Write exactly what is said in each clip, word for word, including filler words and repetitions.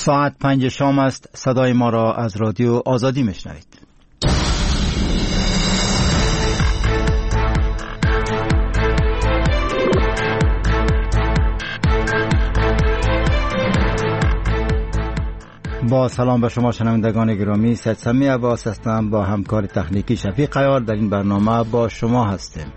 ساعت پنج شام است. صدای ما را از رادیو آزادی میشنوید. با سلام به شما شنوندگان گرامی، سید سمی عباس هستم. با همکار تکنیکی شفیق عیار در این برنامه با شما هستیم.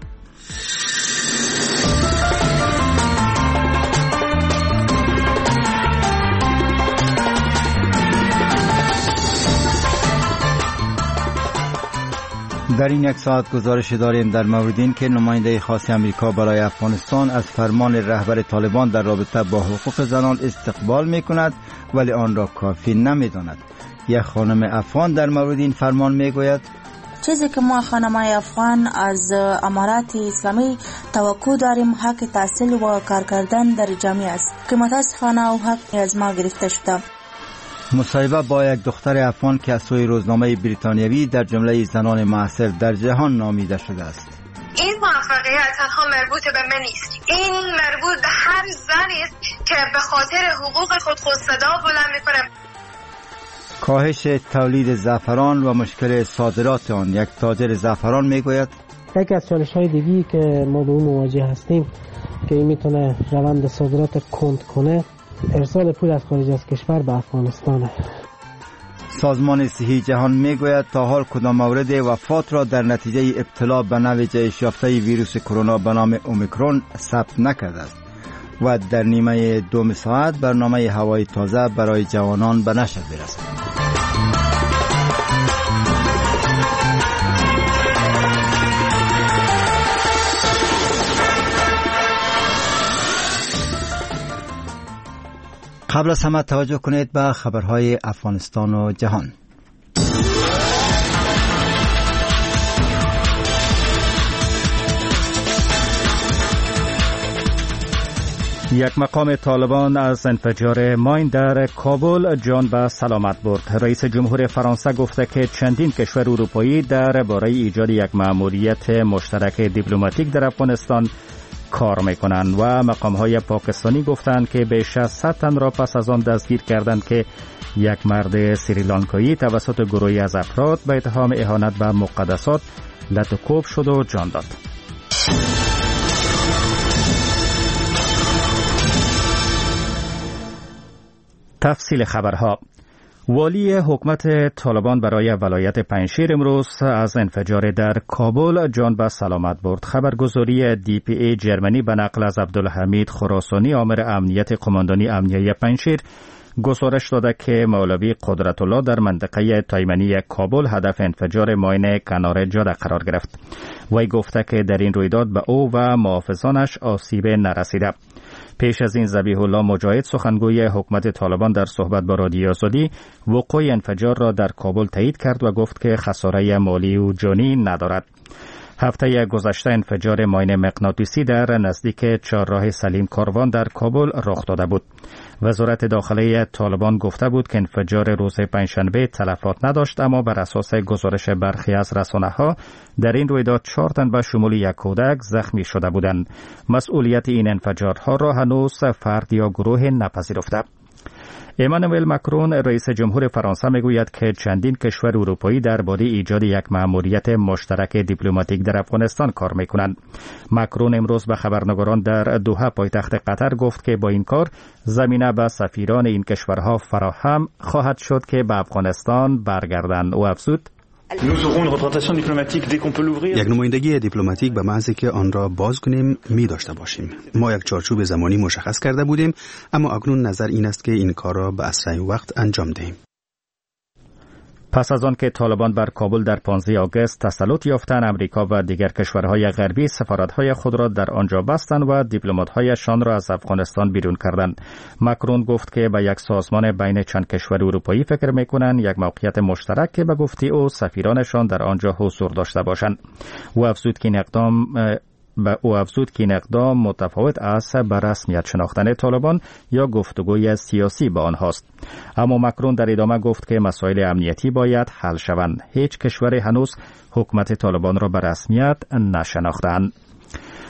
در این یک ساعت گزارش داریم در مورد این که نماینده خاص امریکا برای افغانستان از فرمان رهبر طالبان در رابطه با حقوق زنان استقبال می کند ولی آن را کافی نمی داند. یک خانم افغان در مورد این فرمان می گوید چیزی که ما خانمای افغان از امارات اسلامی توقع داریم حق تحصیل و کار کردن در جامعه است که متاسفانه او حق از ما گرفته شده. مصاحبه با یک دختر افغان که از سوی روزنامه بریتانیوی در جمله زنان معاصر در جهان نامیده شده است. این موفقیت تنها مربوط به من نیست، این مربوط به هر زنی است که به خاطر حقوق خود خود صدا بلند می‌کنه. کاهش تولید زعفران و مشکل صادرات آن. یک تاجر زعفران میگوید یکی از چالش‌های دیگری که ما به اون مواجه هستیم که این میتونه روند صادرات کند کنه، ارسال پول از خارج از کشور به افغانستان. سازمان صحی جهان میگوید تا حال کدام مورد وفات را در نتیجه ابتلا به نوع جهش یافته ویروس کرونا به نام اومیکرون ثبت نکرده است و در نیمه دوم ساعت برنامه هوای تازه برای جوانان به نشر برسد. قبل از همه توجه کنید به خبرهای افغانستان و جهان. یک مقام طالبان از انفجار ماین در کابل جان به سلامت برد. رئیس جمهور فرانسه گفته که چندین کشور اروپایی درباره ایجاد یک مأموریت مشترک دیپلماتیک در افغانستان کار میکنند و مقام‌های پاکستانی گفتند که بیش از صد تن را پس از آن دستگیر کردند که یک مرد سریلانکایی توسط گروهی از افراد به اتهام اهانت به مقدسات لطوکوب شد و جان داد. تفصیل خبرها. والی حکومت طالبان برای ولایت پنجشیر امروز از انفجار در کابل جان به سلامت برد. خبرگزاری دی پی ای جرمنی به نقل از عبدالحمید خراسانی آمر امنیت قماندانی امنیه پنجشیر گزارش داده که مولوی قدرت الله در منطقه تایمنی کابل هدف انفجار ماین کنار جاده قرار گرفت. وی گفته که در این رویداد به او و محافظانش آسیب نرسیده. پیش از این ذبیح الله مجاهد سخنگوی حکومت طالبان در صحبت با رادیو آزادی وقوع انفجار را در کابل تایید کرد و گفت که خساره مالی و جانی ندارد. هفته گذشته انفجار ماین مغناطیسی در نزدیک چهارراه سلیم کاروان در کابل رخ داده بود. وزارت داخلی طالبان گفته بود که انفجار روز پنجشنبه تلفات نداشت، اما بر اساس گزارش برخی از رسانه‌ها در این رویداد چهار تن به شمول یک کودک زخمی شده بودند. مسئولیت این انفجارها را هنوز فرد یا گروه نپذیرفته. امانوئل مکرون رئیس جمهور فرانسه میگوید که چندین کشور اروپایی درباره ایجاد یک مأموریت مشترک دیپلماتیک در افغانستان کار میکنند. مکرون امروز به خبرنگاران در دوحه پایتخت قطر گفت که با این کار زمینه به سفیران این کشورها فراهم خواهد شد که به افغانستان برگردند. او افزود یک نمایندگی دیپلماتیک به محض که آن را باز کنیم می داشته باشیم. ما یک چارچوب زمانی مشخص کرده بودیم، اما اکنون نظر این است که این کار را به اسرع وقت انجام دهیم. پس از آن که طالبان بر کابل در پانزده آگوست تسلط یافتند، امریکا و دیگر کشورهای غربی سفارت‌های خود را در آنجا بستند و دیپلمات‌هایشان را از افغانستان بیرون کردند. مکرون گفت که به یک سازمان بین چند کشور اروپایی فکر می‌کنند، یک موقعیت مشترک که به گفته او سفیرانشان در آنجا حضور داشته باشند. او افزود که این اقدام به او افزود که این اقدام متفاوت است به رسمیت شناختن طالبان یا گفتگوی سیاسی با آنهاست. اما مکرون در ادامه گفت که مسائل امنیتی باید حل شوند. هیچ کشوری هنوز حکومت طالبان را به رسمیت نشناختند.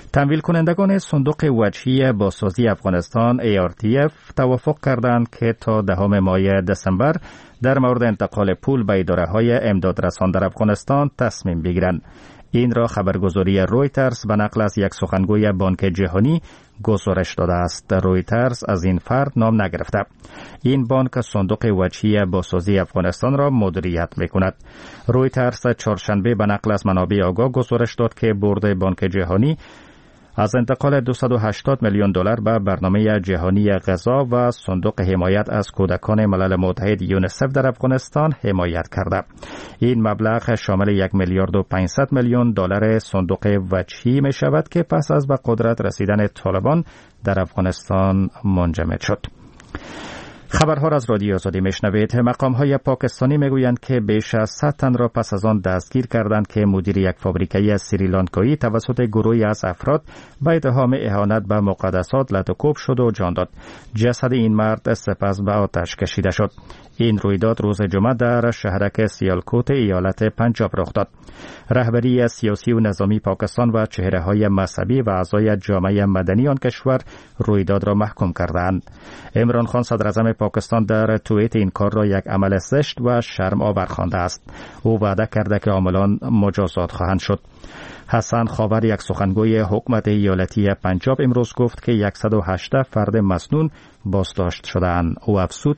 تمویل کنندگان صندوق وجهی بازسازی افغانستان ای آر تی اف توافق کردند که تا دهم ماه دسامبر در مورد انتقال پول به اداره‌های امدادرسان در افغانستان تصمیم بگیرند. این را خبرگزاری رویترز به نقل از یک سخنگوی بانک جهانی گزارش داده است. رویترز از این فرد نام نگرفته. این بانک صندوق وجهی بازسازی افغانستان را مدیریت می‌کند. رویترز چهارشنبه به نقل از منابع آگاه گزارش داد که بورد بانک جهانی از انتقال دویست و هشتاد میلیون دلار به برنامه جهانی غذا و صندوق حمایت از کودکان ملل متحد یونیسف در افغانستان حمایت کرده. این مبلغ شامل یک میلیارد و پانصد میلیون دلار صندوق وجهی می شود که پس از به قدرت رسیدن طالبان در افغانستان منجمد شد. خبرها را از رادیو آزادی میشنوید. مقام‌های پاکستانی میگویند که بیش از صد تن را پس از آن دستگیر کردند که مدیر یک فابریکه سریلانکایی توسط گروهی از افراد به اتهام اهانت به مقدسات لطوکوب شد و جان داد. جسد این مرد سپس به آتش کشیده شد. این رویداد روز جمعه در شهرک سیالکوت ایالت پنجاب رخ داد. رهبری سیاسی و نظامی پاکستان و چهره‌های مذهبی و اعضای جامعه مدنی آن کشور رویداد را محکوم کردند. عمران خان صدر اعظم پاکستان در توییت این کار را یک عمل زشت و شرم آور خوانده است. او وعده کرده که عاملان مجازات خواهند شد. حسن خاور یک سخنگوی حکومت ایالتی پنجاب امروز گفت که صد و هجده فرد مسنون بازداشت شدند. او افزود: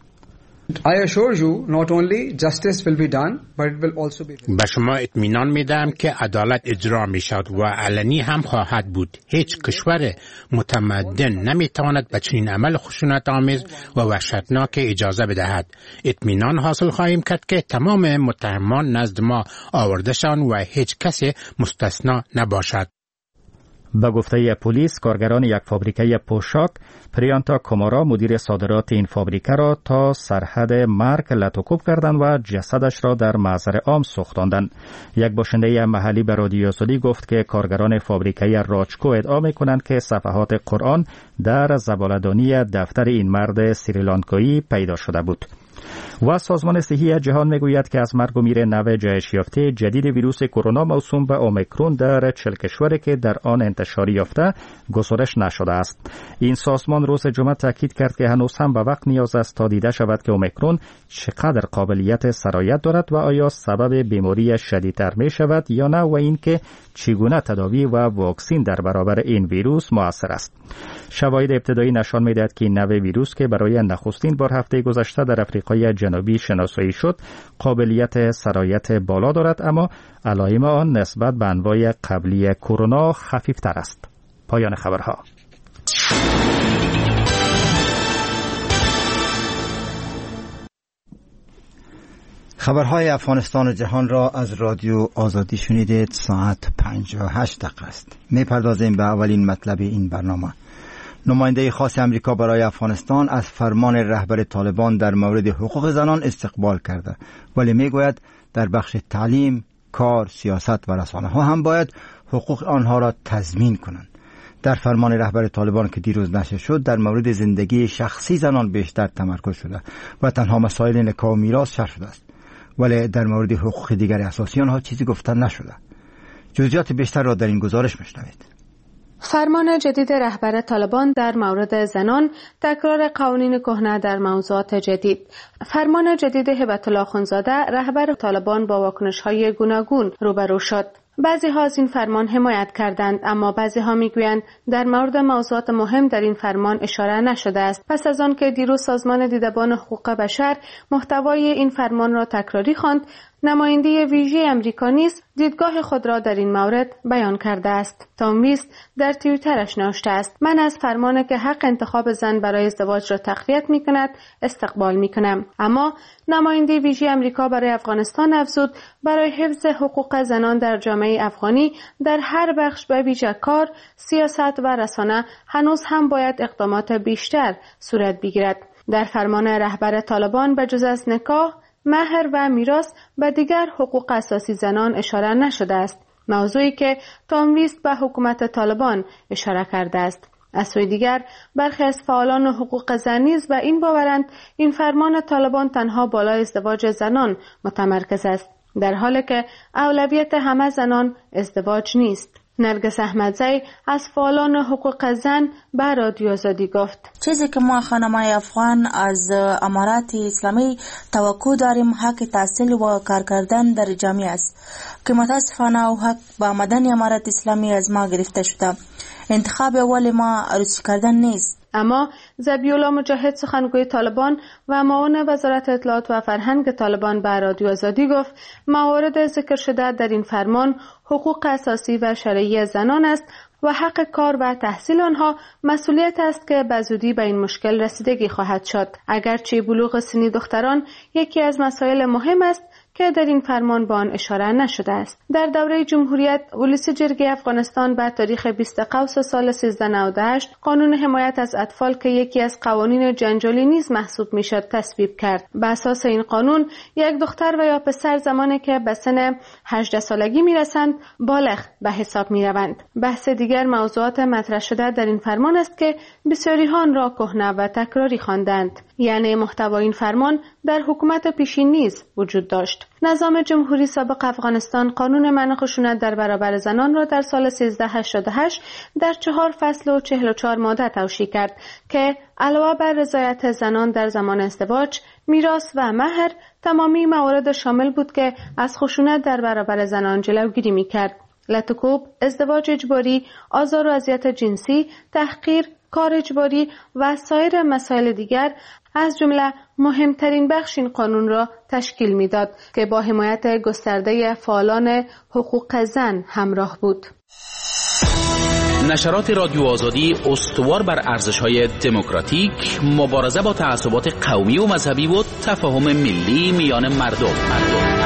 I assure you not only justice will be done but it will also be. به شما اطمینان میدم که عدالت اجرا می شود و علنی هم خواهد بود. هیچ کشور متمدن نمیتواند به چنین عمل خشونت آمیز و وحشتناک اجازه بدهد. اطمینان حاصل خواهیم کرد که تمام متهمان نزد ما آوردهشان و هیچ کسی مستثنا نباشد. به گفته پلیس، کارگران یک فابریکه پوشاک پریانتا کومارا مدیر صادرات این فابریکه را تا سرحد مرگ لطوکوب کردند و جسدش را در محضر عام سوختاندند. یک باشنده محلی به رادیو آزادی گفت که کارگران فابریکه راچکو ادعا می‌کنند که صفحات قرآن در زباله‌دانی دفتر این مرد سریلانکایی پیدا شده بود. و سازمان صحی جهان میگوید که از مرگ و میر نو جهش یافته جدید ویروس کرونا موسوم به اومیکرون در چهل کشوری که در آن انتشار یافته گزارش نشده است. این سازمان روز جمعه تاکید کرد که هنوز هم به وقت نیاز است تا دیده شود که اومیکرون چقدر قابلیت سرایت دارد و آیا سبب بیماری شدیدتر می شود یا نه و اینکه چگونه تداوی و واکسین در برابر این ویروس مؤثر است. شواهد ابتدایی نشان می‌دهد که این نوع ویروس که برای نخستین بار هفته گذشته در آفریقای جنوبی شناسایی شد، قابلیت سرایت بالا دارد، اما علائم آن نسبت به انواع قبلی کرونا خفیف‌تر است. پایان خبرها. خبرهای افغانستان و جهان را از رادیو آزادی شنیدید. ساعت پنج و هشت دقیقه است. می‌پردازیم به اولین مطلب این برنامه. نماینده خاص امریکا برای افغانستان از فرمان رهبر طالبان در مورد حقوق زنان استقبال کرده، ولی میگوید در بخش تعلیم، کار، سیاست و رسانه ها هم باید حقوق آنها را تضمین کنند. در فرمان رهبر طالبان که دیروز نشر شد در مورد زندگی شخصی زنان بیشتر تمرکز شده و تنها مسائل نکاح و میراث شرح شده است، ولی در مورد حقوق دیگر اساسی آنها چیزی گفته نشده. جزئیات بیشتر را در این گزارش میشنوید. فرمان جدید رهبر طالبان در مورد زنان تکرار قوانین کهنه در موضوعات جدید. فرمان جدید هبت الله اخوندزاده رهبر طالبان با واکنش‌های گوناگون روبرو شد. بعضی ها از این فرمان حمایت کردند، اما بعضی ها میگویند در مورد موضوعات مهم در این فرمان اشاره نشده است. پس از آن که دیروز سازمان دیدبان حقوق بشر محتوای این فرمان را تکراری خواند، نماینده ویژه امریکا نیز دیدگاه خود را در این مورد بیان کرده است. تام ویست در توییترش نوشته است: من از فرمانی که حق انتخاب زن برای ازدواج را تقویت می‌کند استقبال می‌کنم. اما نماینده ویژه امریکا برای افغانستان افزود برای حفظ حقوق زنان در جامعه افغانی در هر بخش به ویژه کار، سیاست و رسانه هنوز هم باید اقدامات بیشتر صورت بگیرد. در فرمان رهبر طالبان به جز از نکاح، مهر و میراث به دیگر حقوق اساسی زنان اشاره نشده است، موضوعی که تام ویست به حکومت طالبان اشاره کرده است. از سوی دیگر برخی از فعالان حقوق زن نیز به این باورند این فرمان طالبان تنها بالای ازدواج زنان متمرکز است، در حالی که اولویت همه زنان ازدواج نیست. نرگس احمدزی از فعالان حقوق زن به رادیو آزادی گفت: چیزی که ما خانم‌های افغان از امارات اسلامی توقع داریم حق تحصیل و کار کردن در جامعه است که متاسفانه او حق با آمدن امارات اسلامی از ما گرفته شده. انتخاب اول ما عروسی کردن نیست. اما ذبیح‌الله مجاهد سخنگوی طالبان و معاون وزارت اطلاعات و فرهنگ طالبان به رادیو آزادی گفت موارد ذکر شده در این فرمان حقوق اساسی و شرعی زنان است و حق کار و تحصیل آنها مسئولیت است که به زودی به این مشکل رسیدگی خواهد شد. اگرچه بلوغ سنی دختران یکی از مسائل مهم است که در این فرمان به آن اشاره نشده است. در دوره جمهوریت ولس جرگه افغانستان به تاریخ بیست قوس سال سیزده نود و هشت قانون حمایت از اطفال که یکی از قوانین جنجالی نیز محسوب میشد تصویب کرد. به اساس این قانون یک دختر و یا پسر زمانی که به سن هجده سالگی میرسند بالغ به حساب میروند. بحث دیگر موضوعات مطرح شده در این فرمان است که بسیاری ها آن را کهنه و تکراری خواندند. یعنی محتوای این فرمان در حکومت پیشین نیز وجود داشت. نظام جمهوری سابق افغانستان قانون منع خشونت در برابر زنان را در سال سیزده هشتاد و هشت در چهار فصل و چهل و چهار ماده توشیح کرد که علاوه بر رضایت زنان در زمان ازدواج، میراث و مهر، تمامی موارد شامل بود که از خشونت در برابر زنان جلوگیری می‌کرد. لطکوب، ازدواج اجباری، آزار و اذیت جنسی، تحقیر، کار اجباری و سایر مسائل دیگر از جمله مهمترین بخش این قانون را تشکیل میداد که با حمایت گسترده فعالان حقوق زن همراه بود. نشرات رادیو آزادی استوار بر ارزش‌های دموکراتیک، مبارزه با تعصبات قومی و مذهبی و تفاهم ملی میان مردم. مردم.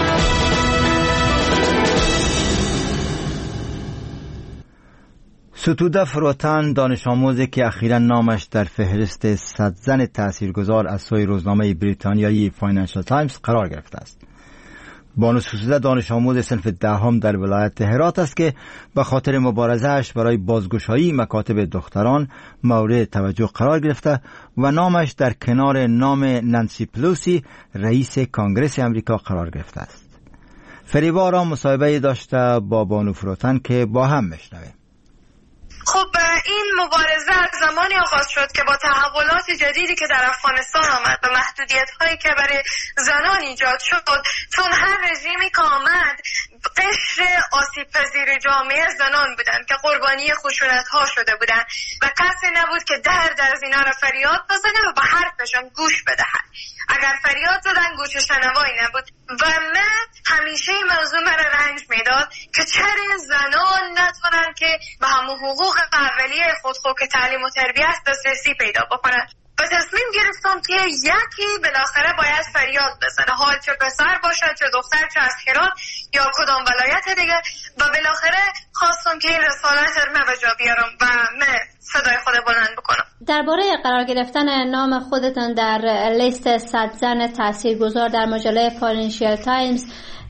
ستوده فروتن، دانش آموزی که اخیراً نامش در فهرست صد زن تاثیرگذار از سوی روزنامه بریتانیایی فاینانشال تایمز قرار گرفته است. بانو ستوده دانش آموز صنف دهم در ولایت هرات است که به خاطر مبارزه‌اش برای بازگشایی مکاتب دختران مورد توجه قرار گرفته و نامش در کنار نام نانسی پلوسی رئیس کانگرس امریکا قرار گرفته است. فریبا را مصاحبه داشته با بانو فروتن که با هم میشنویم. خب این مبارزه از زمانی آغاز شد که با تحولات جدیدی که در افغانستان آمد و محدودیت هایی که برای زنان ایجاد شد، چون هر رژیمی که آمد قشر آسیب پذیر جامعه زنان بودند که قربانی خشونت ها شده بودند و کسی نبود که درد از اینا را فریاد بزنه و به حرفشان گوش بدهد. اگر فریاد زدن گوش شنوایی نبود و من همیشه این موضوع مرا رنج میداد که چرا زنان نتونن که به همون حقوق اولیه خود خود که تعلیم و تربیت دسترسی پیدا بکنن. و تصمیم گرفتم که یکی بالاخره باید فریاد بزنه، حال چه پسر باشد چه دختر چه از هرات یا کدام ولایت دیگه، و بالاخره خواستم که این رسالت رو به جا بیارم و من صدای خود بلند بکنم. درباره قرار گرفتن نام خودتون در لیست صد زن تاثیرگذار در مجله فاینانشال تایمز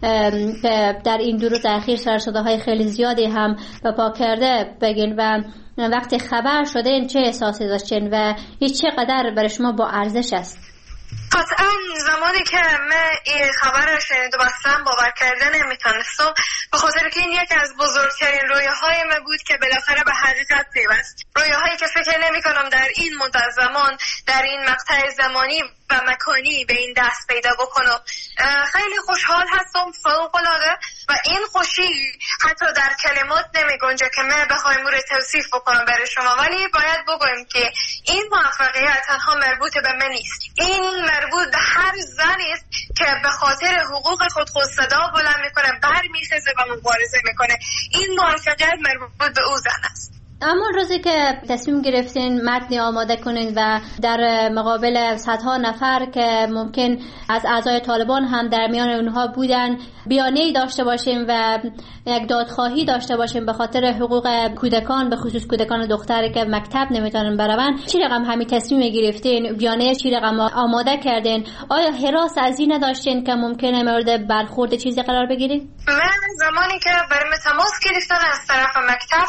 که در این دو روز اخیر سرصداهای خیلی زیادی هم به پا کرده بگین و وقتی خبر شده این چه احساسی داشتین و این چقدر برای شما با ارزش است؟ قطعا زمانی که من این خبر رو شنید و اصلا باور کردن نمیتونستم، به خاطر که این یکی از بزرگترین رویاهای من بود که بالاخره به حقیقت پیوست. رویاهایی که فکر نمی کنم در این مدت زمان، در این مقطع زمانی و مکانی به این دست پیدا بکنم. خیلی خوشحال هستم، فوق العاده، و این خوشی حتی در کلمات نمی گنجه که من بخوایم رو توصیف بکنم برای شما، ولی باید بگویم که این موفقیت تنها مربوط به من نیست. این مربوط به هر زنی است که به خاطر حقوق خود خود صدا بلند میکنه، برمیخیزه و مبارزه میکنه. این موفقیت مربوط به او زن است. اما روزی که تصمیم گرفتین متنی آماده کنین و در مقابل صدها نفر که ممکن از اعضای طالبان هم در میان اونها بودن بیانیه‌ای داشته باشیم و یک دادخواهی داشته باشیم به خاطر حقوق کودکان، به خصوص کودکان دختری که مکتب نمیتونن برون، چی رقم همین تصمیم گرفتین؟ بیانیه چی رقم آماده کردین؟ آیا هراس از این نداشتین که ممکنه مورد برخورد چیزی قرار بگیرین؟ من زمانی که برام تماس گرفتن از طرف مکتب،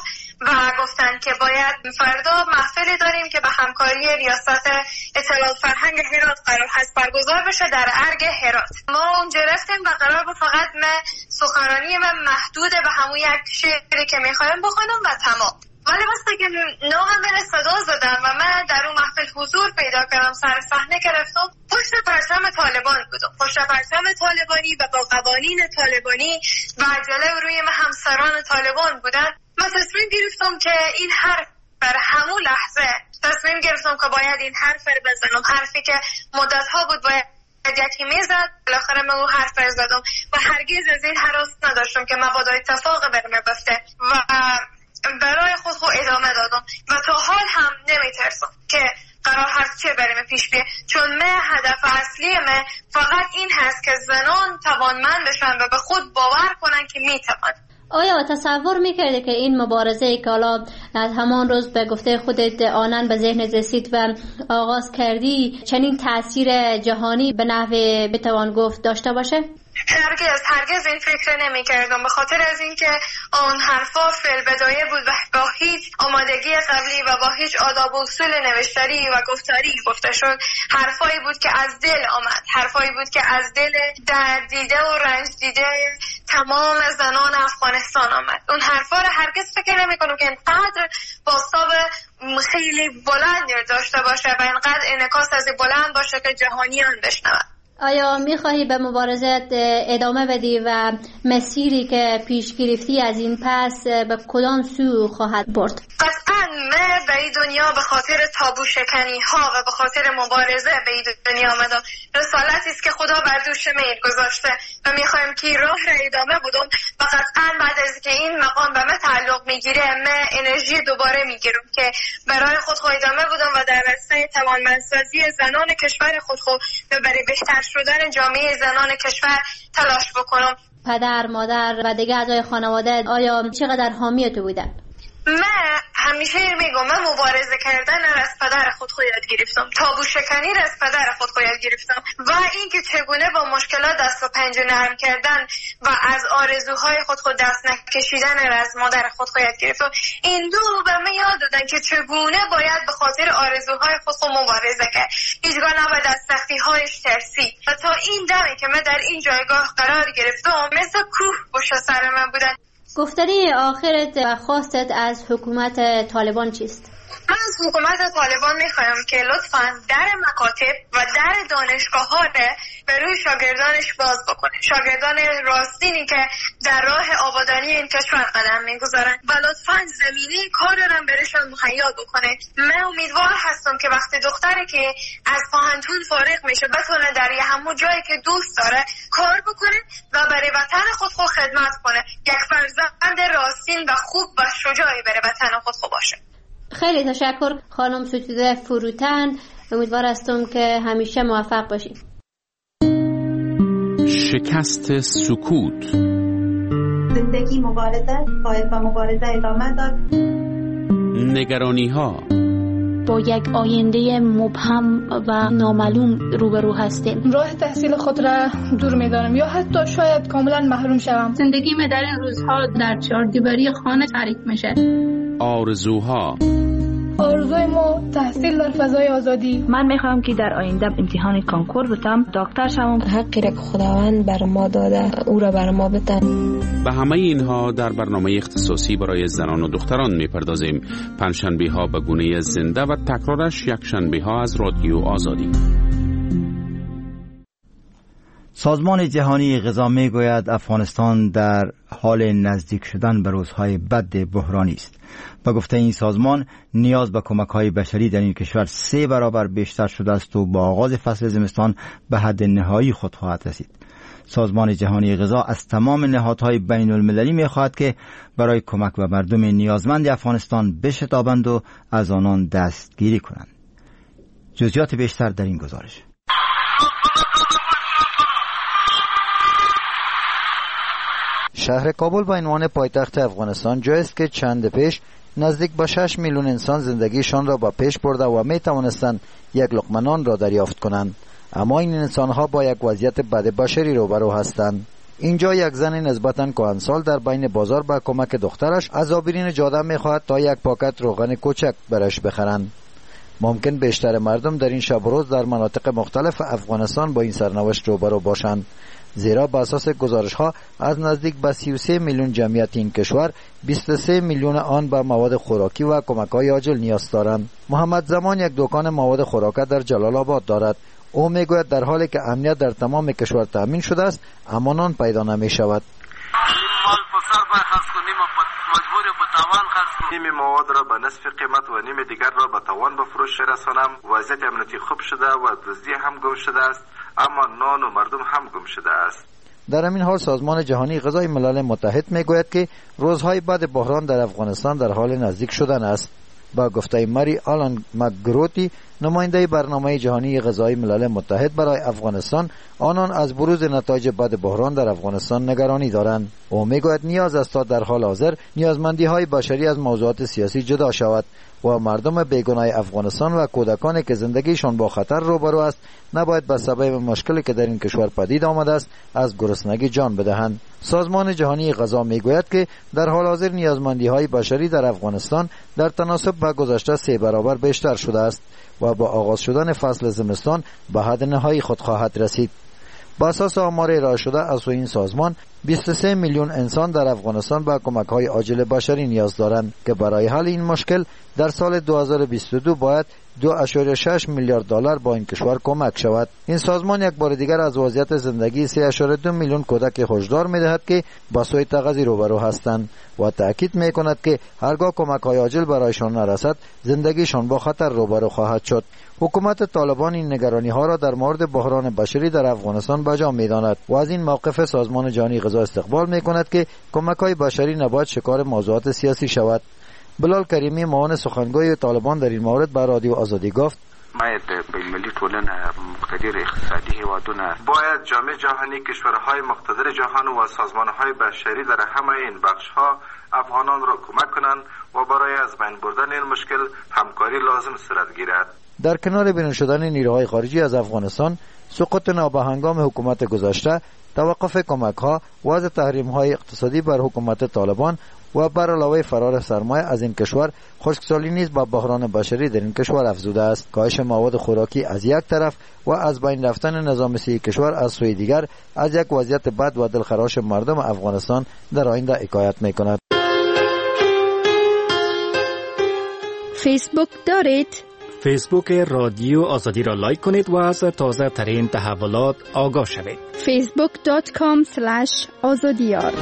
و گفتن که باید فردا محفلی داریم که به همکاری ریاست اطلاعات فرهنگ هرات قرار هست برگزار بشه در ارگ هرات. ما اونجا رفتیم و قرار بود فقط من سخنرانی من محدود به همون یک شعری که میخوایم بخونم و تمام. ولی وقتی که نامم من صدا زدم و من در اون محفل حضور پیدا کردم، سر صحنه که رفتم پشت پرچم طالبان بودم، پشت پرچم طالبانی و با قوانین طالبانی و جلوی روی من همسران طالبان بودن. من تصمیم گرفتم که این حرف بر همون لحظه تصمیم گرفتم که باید این حرف رو بزنم، حرفی که مدت ها بود باید یکی میزد. بالاخره من اون حرف رو زدم و هرگز از این هراس نداشتم که مبادا اتفاق برمه بفته و برای خود خود ادامه دادم و تا حال هم نمیترسم که قرار هست چه بریم پیش بیه، چون من هدف اصلی من فقط این هست که زنان توانمند بشن و به خود باور کنن که میتوان. آیا تصور میکرده که این مبارزه که حالا از همان روز به گفته خودت آنن به ذهن رسید و آغاز کردی چنین تأثیر جهانی به نحو بتوان گفت داشته باشه؟ هرگز هرگز این فکر نمی کردم، به خاطر از اینکه آن حرفا فعل بدایه بود و با هیچ آمادگی قبلی و با هیچ آداب و اصول نوشتاری و گفتاری گفته شد. حرفایی بود که از دل آمد، حرفایی بود که از دل درد دیده و رنج دیده تمام زنان افغانستان آمد. اون حرفا رو هرگز فکر نمی کنم که اینقدر باستاب خیلی بلند داشته باشه و اینقدر انعکاس از بلند باشه که جهانیان بشنود. آیا میخواهی به مبارزت ادامه بدی و مسیری که پیش گرفتی از این پس به کدام سو خواهد برد؟ قطعاً من به این دنیا به خاطر تابو شکنی ها و به خاطر مبارزه به این دنیا آمدم. رسالتی است که خدا بر دوش من گذاشته و میخوایم که راه را ادامه بدم و قطعاً بعد از که این مقام به من تعلق میگیره من انرژی دوباره میگیرم که برای خود خود ادامه بدم و در راسته توانمندسازی زنان کشور خود خود و برای بهتر شدن جامعه زنان کشور تلاش بکنم. پدر، مادر و دیگه اعضای خانواده آیا چقدر حامی تو بودن؟ من همیشه میگم من مبارزه کردن را از پدر خود خود یاد گرفتم، تابو شکنی را از پدر خود خود یاد گرفتم و اینکه چگونه با مشکلات دست و پنجه نرم کردن و از آرزوهای خود خود دست نکشیدن را از مادر خود خود یاد گرفتم. این دو به من یاد دادن که چگونه باید به خاطر آرزوهای خود خود مبارزه کرد، هیچگاه نباید از سختی‌هایش ترسید و تا این دمی که من در این جایگاه قرار گرفتم مثل کوه پشت سر من بودن. گفتاری آخرت و خواستت از حکومت طالبان چیست؟ من از حکومت طالبان میخوایم که لطفاً در مکاتب و در دانشگاه ها به روی شاگردانش باز بکنه، شاگردان راستینی که در راه آبادانی این کشور قدم میگذارن و لطفاً زمینه کار را برشان مهیا بکنه. من امیدوار هستم که وقتی دختری که از پاهنتون فارغ میشه بتونه در همون جایی که دوست داره کار بکنه و برای وطن خود خود خدمت کنه، یک فرزند راستین و خوب و شجاعی برای وطن خود خود باشه. خیلی تشکر خانم ستوده فروتن، امیدوار هستم که همیشه موفق باشید. شکست سکوت. زندگی مبارزه، باید با مبارزه ادامه داد. نگرانی ها. با یک آینده مبهم و نامعلوم روبرو هستیم. راه تحصیل خود را دور می‌دارم یا حتی شاید کاملا محروم شوم. زندگی من در این روزها در چهاردیواری خانه تعریف میشه. آرزوها. آرزوی ما تحصیل در فضای آزادی. من میخوام که در آینده امتحان کانکور بتم، دکتر شوم. حقی را که خداوند بر ما داده او را بر ما بده. به همه اینها در برنامه اختصاصی برای زنان و دختران میپردازیم. پنجشنبه ها به گونه زنده و تکرارش یک شنبه ها از رادیو آزادی. سازمان جهانی غذا میگوید افغانستان در حال نزدیک شدن به روزهای بد بحرانی است. با گفته این سازمان نیاز به کمک‌های بشری در این کشور سه برابر بیشتر شده است و با آغاز فصل زمستان به حد نهایی خود خواهد رسید. سازمان جهانی غذا از تمام نهادهای بین المللی می‌خواهد که برای کمک به مردم نیازمند افغانستان بشتابند و از آنان دستگیری کنند. جزئیات بیشتر در این گزارش. شهر کابل به عنوان پایتخت افغانستان جایی است که چند پیش نزدیک به شش میلیون انسان زندگیشان را به پیش برده و می توانستند یک لقمه نان را دریافت کنند، اما این انسان‌ها با یک وضعیت بد بشری روبرو هستند. اینجا یک زن نسبتاً کهنسال در بین بازار با کمک دخترش از آبرین جاده میخواهد تا یک پاکت روغن کوچک برش بخرند. ممکن بیشتر مردم در این شب و روز در مناطق مختلف افغانستان با این سرنوشت روبرو باشند، زیرا بر اساس گزارش ها از نزدیک به سی و سه میلیون جمعیت این کشور بیست و سه میلیون آن به مواد خوراکی و کمک های عاجل نیاز دارند. محمد زمان یک دکان مواد خوراک در جلال آباد دارد. او میگوید در حالی که امنیت در تمام کشور تامین شده است اما نان پیدا نمی شود. نیم مواد را به نصف قیمت و نیم دیگر را به توان به فروش رسانم. وضعیت امنیتی خوب شده و دزدی هم گم شده است، اما نان و مردم هم گم شده است. در همین حال سازمان جهانی غذای ملل متحد میگوید که روزهای بعد بحران در افغانستان در حال نزدیک شدن است. با گفته مری آلان مکگروتی، نماینده برنامه جهانی غذای ملل متحد برای افغانستان، آنان از بروز نتایج بد بحران در افغانستان نگرانی دارند. او میگوید نیاز است تا در حال حاضر نیازمندی های بشری از موضوعات سیاسی جدا شود و مردم بیگناه افغانستان و کودکانی که زندگیشان با خطر روبرو است نباید به سبب مشکلی که در این کشور پدید آمده است از گرسنگی جان بدهند. سازمان جهانی غذا میگوید که در حال حاضر نیازمندی های بشری در افغانستان در تناسب با گذشته سه برابر بیشتر شده است و با آغاز شدن فصل زمستان به حد نهایی خود خواهد رسید. با اساس آمار ارائه شده از سوی این سازمان، بیست و سه میلیون انسان در افغانستان به کمک‌های عاجل بشری نیاز دارند که برای حل این مشکل در سال دو هزار و بیست و دو باید دو اشاری شش میلیارد دلار با این کشور کمک شود. این سازمان یک بار دیگر از وضعیت زندگی سه اشاری دو میلیون کودک هشدار می‌دهد که با سوء تغذیه روبرو هستند و تأکید می‌کند که هرگاه کمک‌های عاجل برایشان نرسد زندگیشان با خطر روبرو خواهد شد. حکومت طالبان این نگرانی‌ها را در مورد بحران بشری در افغانستان بجا می‌داند و از این موقف سازمان جهانی غذا استقبال می‌کند که کمک‌های بشری نباید شکار موضوعات سیاسی شود. بلال کریمی، معاون سخنگوی طالبان، در این مورد به رادیو آزادی گفت: باید بین‌المللی ټولنه مقتدر اقتصادی هیوادونه باید جامعه جهانی، کشورهای مقتدر جهان و سازمانهای بشری در همه این بخش‌ها افغانان را کمک کنند و برای از بین بردن این مشکل همکاری لازم صورت گیرد. در کنار بیرون شدن نیروهای خارجی از افغانستان، سقوط نابهنگام حکومت گذشته، توقف کمک‌ها، وضع تحریم‌های اقتصادی بر حکومت طالبان و بر علاوه فرار سرمایه از این کشور، خشکسالی نیز با بحران بشری در این کشور افزوده است. کاهش مواد خوراکی از یک طرف و از بین رفتن نظام سیاسی کشور از سوی دیگر از یک وضعیت بد و دلخراش مردم افغانستان در آینده حکایت می‌کند. فیسبوک دارید؟ فیسبوک رادیو آزادی را لایک کنید و از تازه ترین تحولات آگاه شوید. فیسبوک دات کام اسلش آزادیار.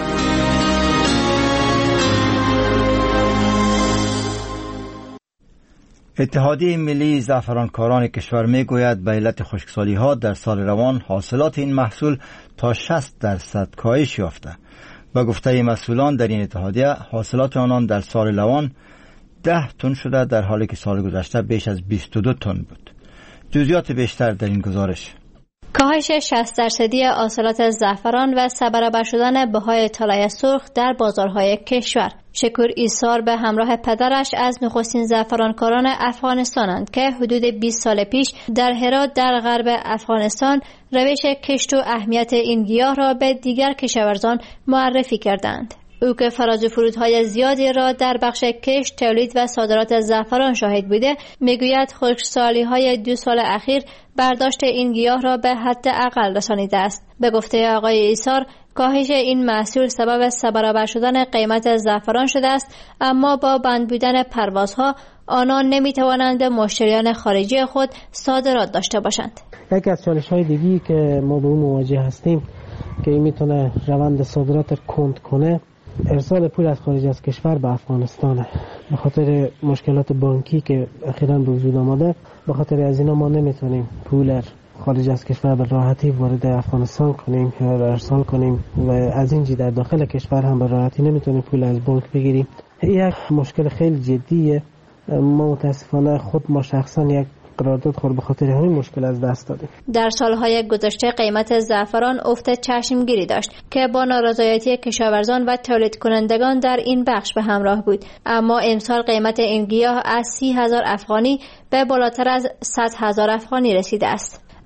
اتحادیه ملی زعفرانکاران کشور میگوید به علت خشکسالی ها در سال روان حاصلات این محصول تا شصت درصد کاهش یافته. با گفته مسئولان در این اتحادیه حاصلات آنان در سال روان ده تن شده در حالی که سال گذشته بیش از بیست و دو تن بود. جزئیات بیشتر در این گزارش. کاهش شصت درصدی حاصلات زعفران و سه برابر شدن بهای طلای سرخ در بازارهای کشور. شکور ایسار به همراه پدرش از نخستین زعفرانکاران افغانستانند که حدود بیست سال پیش در هرات در غرب افغانستان روش کشت و اهمیت این گیاه را به دیگر کشاورزان معرفی کردند. او که فراز و فرودهای زیادی را در بخش کشت، تولید و صادرات زعفران شاهد بوده، میگوید خشکسالی‌های دو سال اخیر برداشت این گیاه را به حد اقل رسانیده است. به گفته آقای ایسار، کاهش این محصول سبب سه برابر شدن قیمت زعفران شده است، اما با بند بودن پروازها آنان نمیتوانند مشتریان خارجی خود صادرات داشته باشند. یکی از چالش‌های دیگری که ما با اون مواجه هستیم که این میتونه روند صادرات کند کنه، ارسال پول از خارج از کشور به افغانستان. به خاطر مشکلات بانکی که اخیراً به وجود آمده، به خاطر از اینا ما نمیتونیم پول خارج از کشور به راحتی وارد افغانستان کنیم یا ارسال کنیم و از اینجا در داخل کشور هم به راحتی نمیتونیم پول از بانک بگیریم. یک مشکل خیلی جدیه. ما متاسفانه خود ما شخصا یک قرارداد خور به خاطر همین مشکل از دست دادیم. در سالهای گذشته قیمت زعفران افت چشمگیری داشت که با نارضایتی کشاورزان و تولید کنندگان در این بخش به همراه بود، اما امسال قیمت این گیاه از سی هزار افغانی به بالاتر از صد هزار افغانی رسیده است.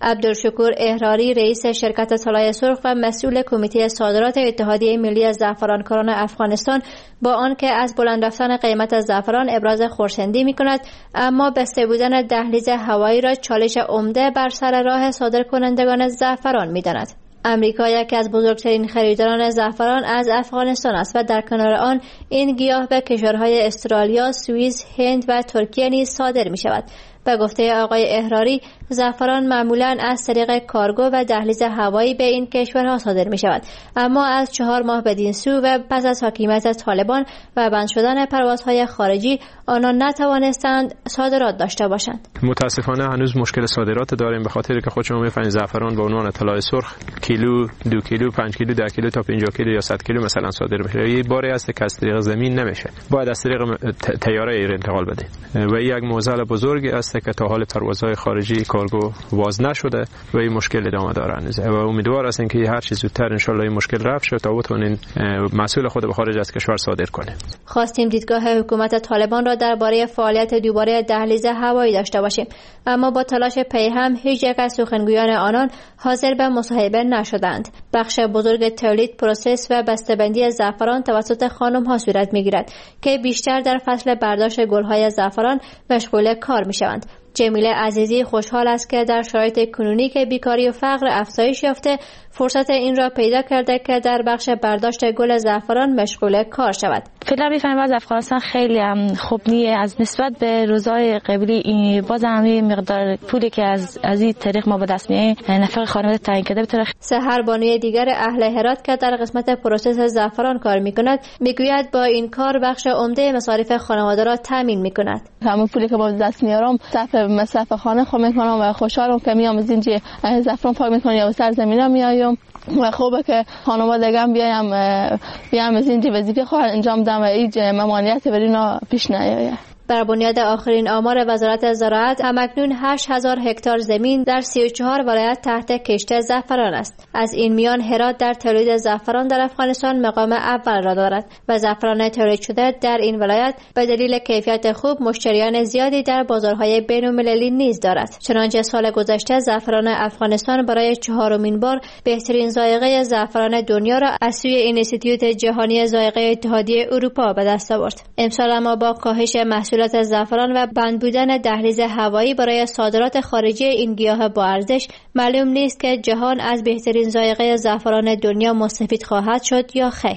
عبدالشکور احراری رئیس شرکت طلای سرخ و مسئول کمیته صادرات اتحادیه ملی زعفرانکاران افغانستان با آنکه از بلند رفتن قیمت زعفران ابراز خرسندی می‌کند، اما بسته بودن دهلیز هوایی را چالش عمده بر سر راه صادرکنندگان زعفران می‌داند. امریکا یکی از بزرگترین خریداران زعفران از افغانستان است و در کنار آن این گیاه به کشورهای استرالیا، سوئیس، هند و ترکیه نیز صادر می شود. به گفته آقای احراری، زعفران معمولاً از طریق کارگو و دهلیز هوایی به این کشورها صادر می شود، اما از چهار ماه بدین سو و پس از حاکمیت طالبان و بند شدن پروازهای خارجی آنان نتوانستند صادرات داشته باشند. متاسفانه هنوز مشکل صادرات داریم، به خاطر که خود شما می‌فهمید زعفران به عنوان طلای سرخ کیلو، دو کیلو، پنج کیلو، ده کیلو تا پنجاه کیلو یا صد کیلو مثلا صادر میشه. یه باری است که از طریق زمین نمیشه، باید از طریق طیاره ایر انتقال بده و یک معضل بزرگی است که تا حال پروازهای خارجی کارگو واز نشده و این مشکل ادامه داره و امیدوار هستیم که هر چیز زودتر ان شاء الله این مشکل رفع شه تا بتونین محصول خود به خارج از کشور صادر کنیم. خواستیم دیدگاه حکومت طالبان را درباره فعالیت دوباره دهلیز هوایی داشته باشیم، اما با تلاش پیهم هیچ یک از سخنگویان آنان حاضر به مصاحبه نشدند. بخش بزرگ تولید، پروسس و بسته‌بندی زعفران توسط خانم‌ها صورت می‌گیرد که بیشتر در فصل برداشت گل‌های زعفران مشغول کار می‌شوند. جمیله عزیزی خوشحال است که در شرایط کنونی که بیکاری و فقر افزایش یافته فرصت این را پیدا کرده که در بخش برداشت گل زعفران مشغول کار شود. فعلا می‌فهمم از افغانستان خیلی هم خوب نیه از نسبت به روزهای قبلی، باز همه مقدار پولی که از از این طریق ما به دست میاریم نفر خانواده تعیین کرده بتونه. سحر بانوی دیگر اهل هرات که در قسمت پروسس زعفران کار می‌کند میگوید با این کار بخش عمده مصارف خانواده را تامین می‌کند. همون پولی که با دست میارم صرف مصرف خانه خود می‌کنم و خوشحالم که میام از اینجا زعفران پاک می‌کنم یا سرزمینا میایم و خوبه که خانوادگان بیایم بیام از اینجا وظیفه خود انجام دم و هیچ ممانعتی بر اینا پیش نیاید. بر بنیاد آخرین آمار وزارت زراعت همکنون هشت هزار هکتار زمین در سی و چهار ولایت تحت کشت زعفران است. از این میان هرات در تولید زعفران در افغانستان مقام اول را دارد و زعفران تولید شده در این ولایت به دلیل کیفیت خوب مشتریان زیادی در بازارهای بین‌المللی نیز دارد. چنانچه سال گذشته زعفران افغانستان برای چهارمین بار بهترین ذائقه زعفران دنیا را از سوی اینستیتوت جهانی ذائقه اتحادیه اروپا به دست آورد. امسال اما با کاهش محصولات زعفران و بند بودن دهلیز هوایی برای صادرات خارجی این گیاه با ارزش معلوم نیست که جهان از بهترین ذائقه زعفران دنیا مستفید خواهد شد یا خیر.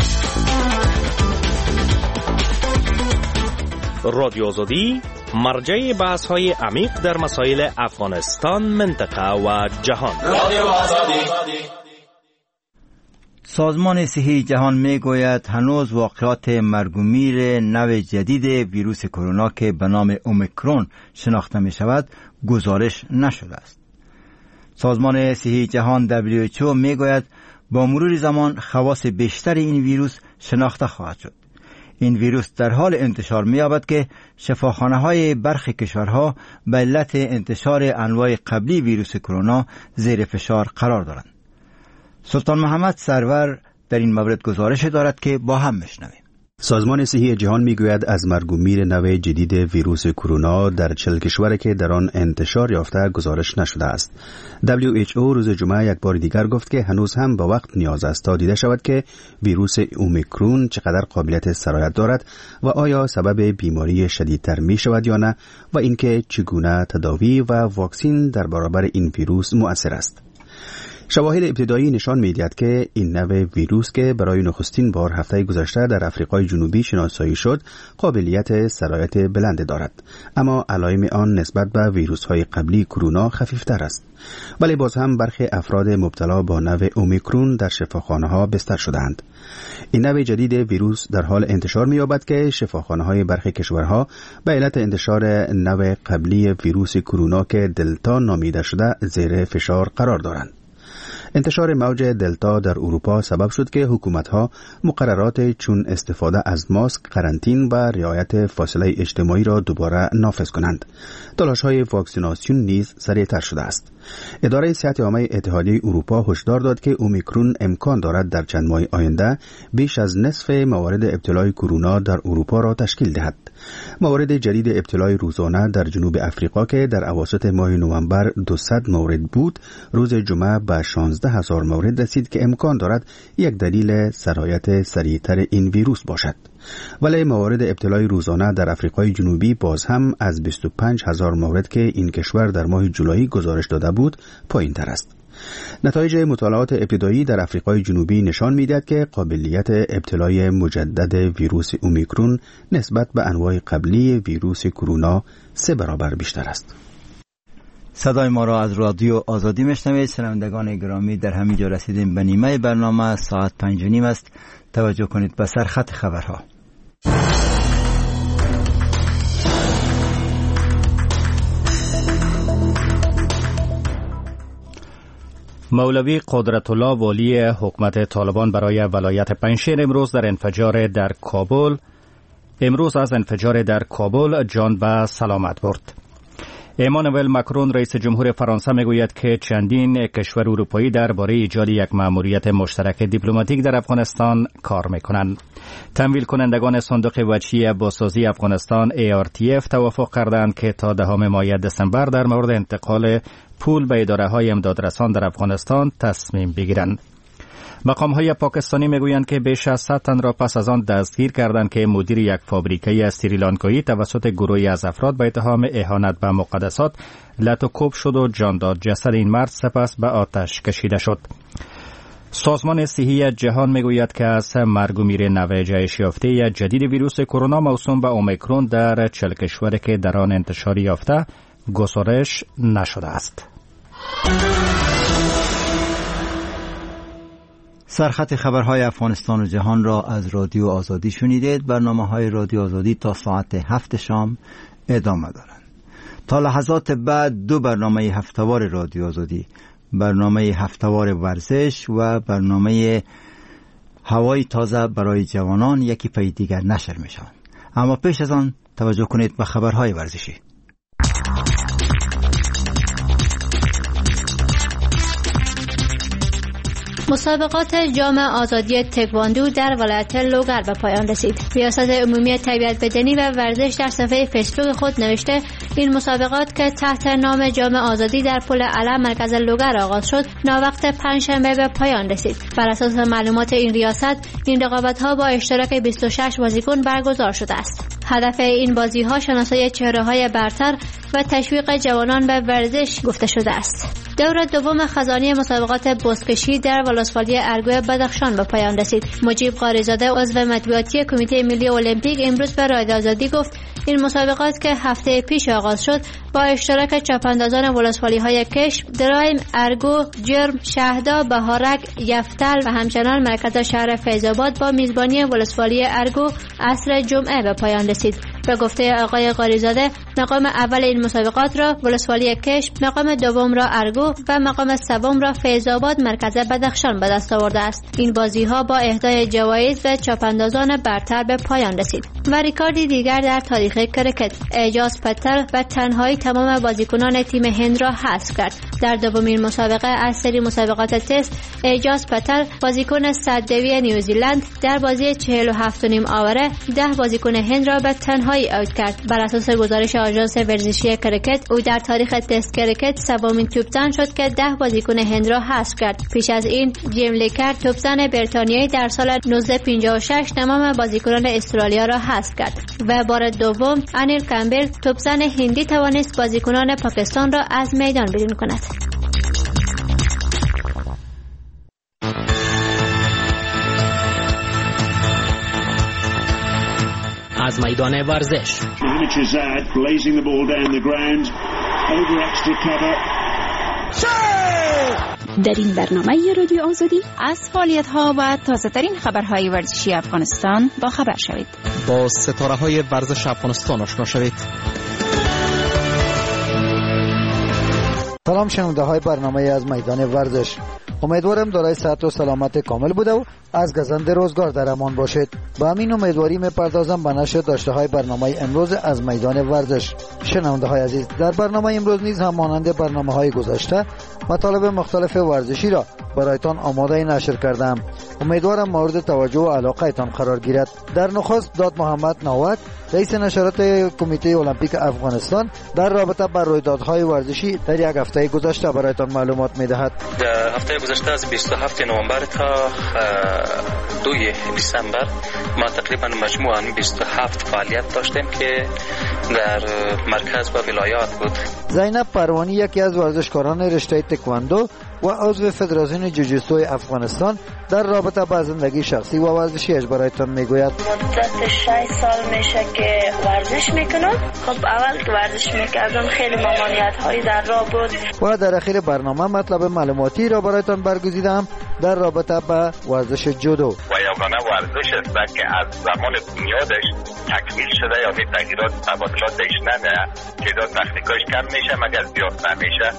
رادیو آزادی مرجع بحث‌های عمیق در مسائل افغانستان، منطقه و جهان. رادیو آزادی. سازمان صحی جهان می گوید هنوز واقعات مرگ و میر نوع جدید ویروس کرونا که به نام اومیکرون شناخته می شود گزارش نشده است. سازمان صحی جهان دبلیو اچ او می گوید با مرور زمان خواص بیشتر این ویروس شناخته خواهد شد. این ویروس در حال انتشار می یابد که شفاخانه های برخی کشورها به علت انتشار انواع قبلی ویروس کرونا زیر فشار قرار دارند. سلطان محمد سرور در این مورد گزارش دارد که با هم میشنویم. سازمان صحی جهان میگوید از مرگ و میر نوع جدید ویروس کرونا در چهل کشور که در آن انتشار یافته گزارش نشده است. دبلیو اچ او روز جمعه یک بار دیگر گفت که هنوز هم با وقت نیاز است تا دیده شود که ویروس اومیکرون چقدر قابلیت سرایت دارد و آیا سبب بیماری شدیدتر می شود یا نه و اینکه چگونه تداوی و واکسین در برابر این ویروس مؤثر است. شواهد ابتدایی نشان می‌دهد که این نوع ویروس که برای نخستین بار هفته گذشته در آفریقای جنوبی شناسایی شد، قابلیت سرایت بلند دارد، اما علائم آن نسبت به ویروس‌های قبلی کرونا خفیف‌تر است. ولی باز هم برخی افراد مبتلا با نوع اومیکرون در شفاخانه‌ها بستر شدند. این نوع جدید ویروس در حال انتشار می‌یابد که شفاخانه‌های برخی کشورها به علت انتشار نوع قبلی ویروس کرونا که دلتا نامیده شده زیر فشار قرار دارند. انتشار موج دلتا در اروپا سبب شد که حکومت‌ها مقررات چون استفاده از ماسک، قرنطین و رعایت فاصله اجتماعی را دوباره نافذ کنند. تلاش‌های واکسیناسیون نیز سریع‌تر شده است. اداره صحت عامه اتحادیه اروپا هشدار داد که اومیکرون امکان دارد در چند ماه آینده بیش از نصف موارد ابتلای کرونا در اروپا را تشکیل دهد. موارد جدید ابتلای روزانه در جنوب افریقا که در اواسط ماه نوامبر دویست مورد بود، روز جمعه به شانزده هزار مورد رسید که امکان دارد یک دلیل سرایت سریعتر این ویروس باشد. ولی موارد ابتلای روزانه در افریقای جنوبی باز هم از بیست و پنج هزار مورد که این کشور در ماه جولای گزارش داده بود پایین تر است. نتایج مطالعات ابتدایی در افریقای جنوبی نشان می‌دهد که قابلیت ابتلای مجدد ویروس اومیکرون نسبت به انواع قبلی ویروس کرونا سه برابر بیشتر است. صدای ما را از رادیو آزادی میشنوید. شنوندگان گرامی، در همین جا رسیدیم به نیمه برنامه. ساعت پنج و نیم است. توجه کنید به سرخط خبرها. مولوی قدرت الله والی حکومت طالبان برای ولایت پنجشیر امروز در انفجار در کابل امروز از انفجار در کابل جان به سلامت برد. ایمانوئل ماکرون رئیس جمهور فرانسه میگوید که چندین کشور اروپایی درباره ایجاد یک مأموریت مشترک دیپلماتیک در افغانستان کار میکنند. تمویل کنندگان صندوق وجهی بازسازی افغانستان ای آر تی اف توافق کردند که تا دهم ماه دسامبر در مورد انتقال پول به اداره‌های امدادرسان در افغانستان تصمیم بگیرند. مقام‌های پاکستانی میگویند که بیش از صد تن را پس از آن دستگیر کردند که مدیر یک فابریکه سریلانکایی توسط گروهی از افراد به اتهام اهانت به مقدسات لط و کوب شد و جان داد. جسد این مرد سپس به آتش کشیده شد. سازمان صحی جهان میگوید که از مرگ و میر نوع جهش یافته جدید ویروس کرونا موسوم به اومیکرون در چهل کشوری که در آن انتشار یافته گزارش نشده است. سرخط خبرهای افغانستان و جهان را از رادیو آزادی شنیدید. برنامه‌های رادیو آزادی تا ساعت هفت شام ادامه دارند. تا لحظات بعد دو برنامه هفته‌وار رادیو آزادی، برنامه هفته‌وار ورزش و برنامه هوای تازه برای جوانان یکی پی دیگر نشر می‌شوند. اما پیش از آن توجه کنید به خبرهای ورزشی. مسابقات جام آزادی تکواندو در ولایت لوگر به پایان رسید. ریاست عمومی تربیت بدنی و ورزش در صفحه فیسبوک خود نوشته این مسابقات که تحت نام جام آزادی در پل علم مرکز لوگر آغاز شد، ناوقت پنجشنبه به پایان رسید. بر اساس معلومات این ریاست، این رقابت‌ها با اشتراک بیست و شش بازیکن برگزار شده است. هدف این بازی‌ها شناسایی چهره‌های برتر و تشویق جوانان به ورزش گفته شده است. دور دوم خزانه مسابقات بزکشی در ولسوالی ارگوی بدخشان به پایان رسید. مجیب قاریزاده عضو مطبوعاتی کمیته ملی المپیک امروز به رادیو آزادی گفت این مسابقات که هفته پیش آغاز شد با اشتراک چاپاندازان ولسوالی‌های کشم، درایم، ارگو، جرم، شهدا، بهارک، یفتل و همچنان مرکز شهر فیض‌آباد با میزبانی ولسوالی ارگو عصر جمعه به پایان رسید. به گفته آقای قاریزاده، مقام اول این مسابقات را ولسوالی کشم، مقام دوم را ارگو و مقام سوم را فیض‌آباد مرکز بدخشان به دست آورده است. این بازی‌ها با اهدای جوایز به چاپاندازان برتر به پایان رسید. و ریکاردی دیگر در تاریخ کرکت، اعجاز پتل و تنهایی تمام بازیکنان تیم هند را حذف کرد. در دومین مسابقه از سری مسابقات تست، اعجاز پتل بازیکن صددوی نیوزیلند در بازی چهل و هفت و نیم آوره ده بازیکن هند را به تنهایی اوت کرد. بر اساس گزارش آژانس ورزشی کرکت، او در تاریخ تست کرکت سومین توپزن شد که ده بازیکن هند را حذف کرد. پیش از این جیم لیکر توپزن بریتانیایی در سال نوزده پنجاه و شش تمام بازیکنان استرالیا را حذف کرد و بار دوم انیل کامبل توپزن هندی توانست بازیکنان پاکستان را از میدان بیرون کند. از میدان ورزش در این برنامه رادیو آزادی از فعالیت‌ها و تازه‌ترین خبرهای ورزشی افغانستان با خبر شوید. با ستاره‌های ورزش افغانستان آشنا شوید. سلام شنونده های برنامه از میدان ورزش. امیدوارم دارای صحت و سلامت کامل بوده و از گزند روزگار در امان باشید. با همین امیدواری میپردازم به نشر داشته های برنامه امروز از میدان ورزش. شنونده های عزیز، در برنامه امروز نیز هم مانند برنامه های گذشته مطالب مختلف ورزشی را برایتان آماده نشر کردم. امیدوارم مورد توجه و علاقه ایتان قرار گیرد. در نخست داد محمد نوک، رئیس نشرات کمیته المپیک افغانستان، در رابطه با رویدادهای ورزشی در یک هفته گذشته برایتان معلومات میدهد. در هفته گذشته از بیست و هفتم نوامبر تا دوم دسامبر ما تقریبا مجموعاً بیست و هفت فعالیت داشتیم که در مرکز و ولایات بود. زینب پروانی یکی از ورزشکاران رشته تکواندو و عضو فدراسیون جوجیتسو افغانستان در رابطه با زندگی شخصی و ورزشیش برایتان میگوید. مدت شش سال میشه که ورزش میکنم. خب اول که ورزش میکردم خیلی ممانعت هایی در راه بود. و در اخیر برنامه مطلب معلوماتی را برایتان برگزیدم در رابطه با ورزش جودو. و یگانه ورزش است که از زمان بنیادش تکمیل شده یا به تغییرات تبادلاتش نمیاد. تعداد تکنیکاش کم میشه مگر زیاد نمیشه.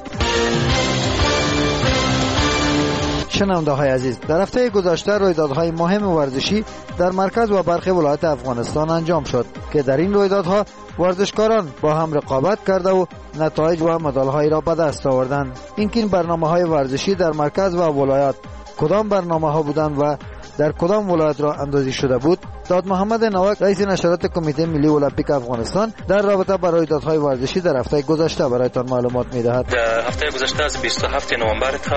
شنونده های عزیز، در هفته گذشته رویدادهای مهم ورزشی در مرکز و برخی ولایات افغانستان انجام شد که در این رویدادها ورزشکاران با هم رقابت کرده و نتایج و مدال‌هایی را به دست آوردند. این برنامه‌های ورزشی در مرکز و ولایات کدام برنامه‌ها بودند و در کدام ولایت را اندازی شده بود؟ داد محمد نوک، رئیس نشرات کمیته ملی المپیک افغانستان، در رابطه با رویدادهای ورزشی در هفته گذشته برایتان معلومات می‌دهد. در هفته گذشته از بیست و هفتم نوامبر تا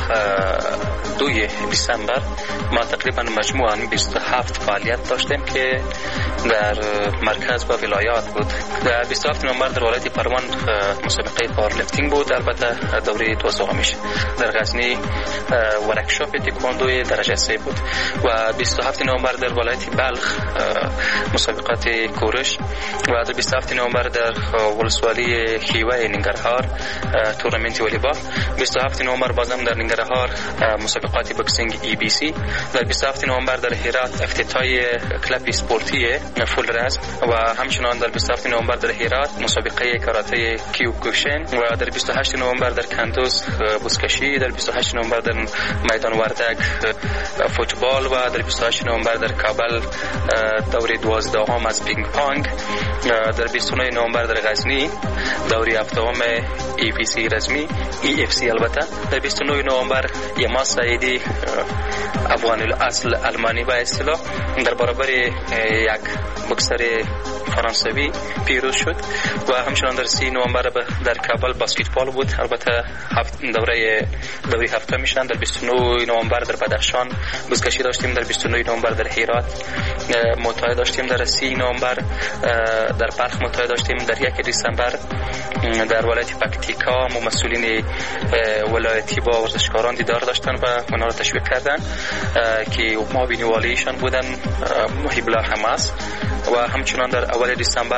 دوم دسامبر ما تقریبا مجموعاً بیست و هفت فعالیت داشتیم که در مرکز و ولایات بود. در بیست و هفتم نوامبر در ولایت پروان مسابقه پاورلیفتینگ بود، البته دوره دوازدهمیش. در غزنی ورکشاپ تکواندو درجه سه بود و بیست و هفتم نوامبر در ولایت بلخ مسابقات کورش و در بیست و هفتم نوامبر در ولسوالی خیوه ننگرهار تورنمنت والیبال. بیست و هفتم نوامبر بازم در ننگرهار مسابقات بوکسینگ ای بی سی. در بیست و هفتم نوامبر در هرات افتتاحی کلاب اسپورتی فول رزم و همچنان در بیست و هفتم نوامبر در هرات مسابقه کاراته کیوکوشن و در بیست و هشتم نوامبر در کندوز بزکشی. در بیست و هشتم نوامبر در میدان وردک فوتبال و در بیست و هشتم نوامبر در کابل دوره دوازدهم از پینگ پانگ. در بیست و نهم نوامبر در غزنی دوره هفتم ای پی سی رسمی ای اف سی. البته در بیست و نهم نوامبر یما سعیدی افغان الاصل آلمانی به اصطلاح در برابر یک بوکسر فرانسوی پیروز شد و همچنان در سی نوامبر در کابل باسکتبال بود. البته دوره دوره هفتم میشن. در بیست و نه نوامبر در بدخشان بزکشی داشتیم. در بیست و نه نوامبر در هرات متحد داشتیم. در سی نوامبر در بلخ متحد داشتیم. در یک دسامبر در ولایت پکتیکا مسئولین ولایتی با ورزشکاران دیدار داشتن و اونا را تشویق کردن که معاون والیشان بودن محب الله حماس. و همچنان در اول دسامبر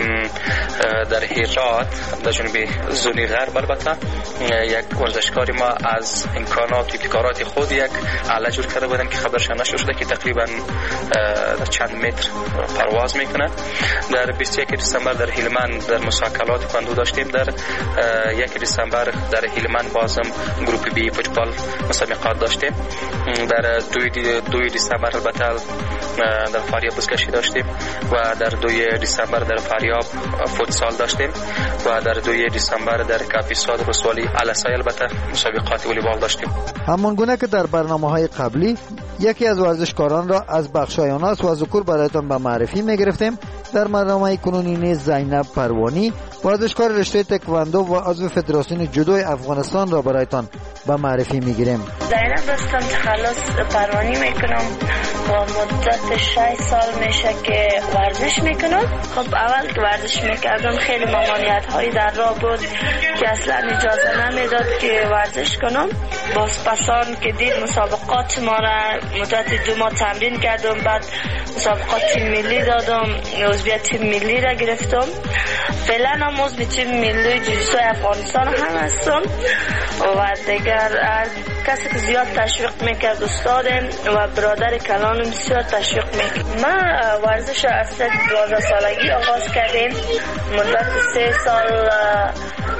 در هرات در جنوب زونی غرب البته یک ورزشکار ما از امکانات و ابتکارات خود یک آله جور کرده بودن که خبرش نشده که تقریبا چند متر پرواز میکنه. در بیست و یک دسامبر در هلمند در مسابقات کاندو داشتیم. در یک دسامبر در هلمند بازم گروپ بی فوتبال مسابقات داشتیم. در دوی دسامبر البته در فاریاب بزکشی داشتیم و در دوی دسامبر در فاریاب فوتسال داشتیم و در دوی دسامبر در کاپیسا در رسوالی علسای البته مسابقات والیبال داشتیم. همان گونه که در برنامه‌های قبلی یکی از ورزشکاران را از بخش‌های آناس و ذکر برایتان به معرفی می‌گرفتیم، در برنامه کنونی نیز زینب پروانی ورزشکار رشته تکواندو و عضو فدراسیون جودو افغانستان را برایتان به معرفی می‌گیریم. زینب هستم، تخلص پروانی میکنم و مدت شش سال میشه که ورزش میکنم. خب اول که ورزش میکردم خیلی ممانعت هایی در راه بود که اصلا اجازه نمیداد که ورزش کنم. باز پسان که دید مسابقات ما را مدت دو ماه تمرین کردم، بعد مسابقات تیم ملی دادم، عضویت تیم ملی را گرفتم. فعلا هم عضو تیم ملی جوجیتسو افغانستان هم هستم و دیگر کسی که زیاد تشویق میکرد استادم و برادر کلانم بسیار تشویق میکرد. ما ورزش از دوازده سالگی آغاز کردیم، مدت سه سال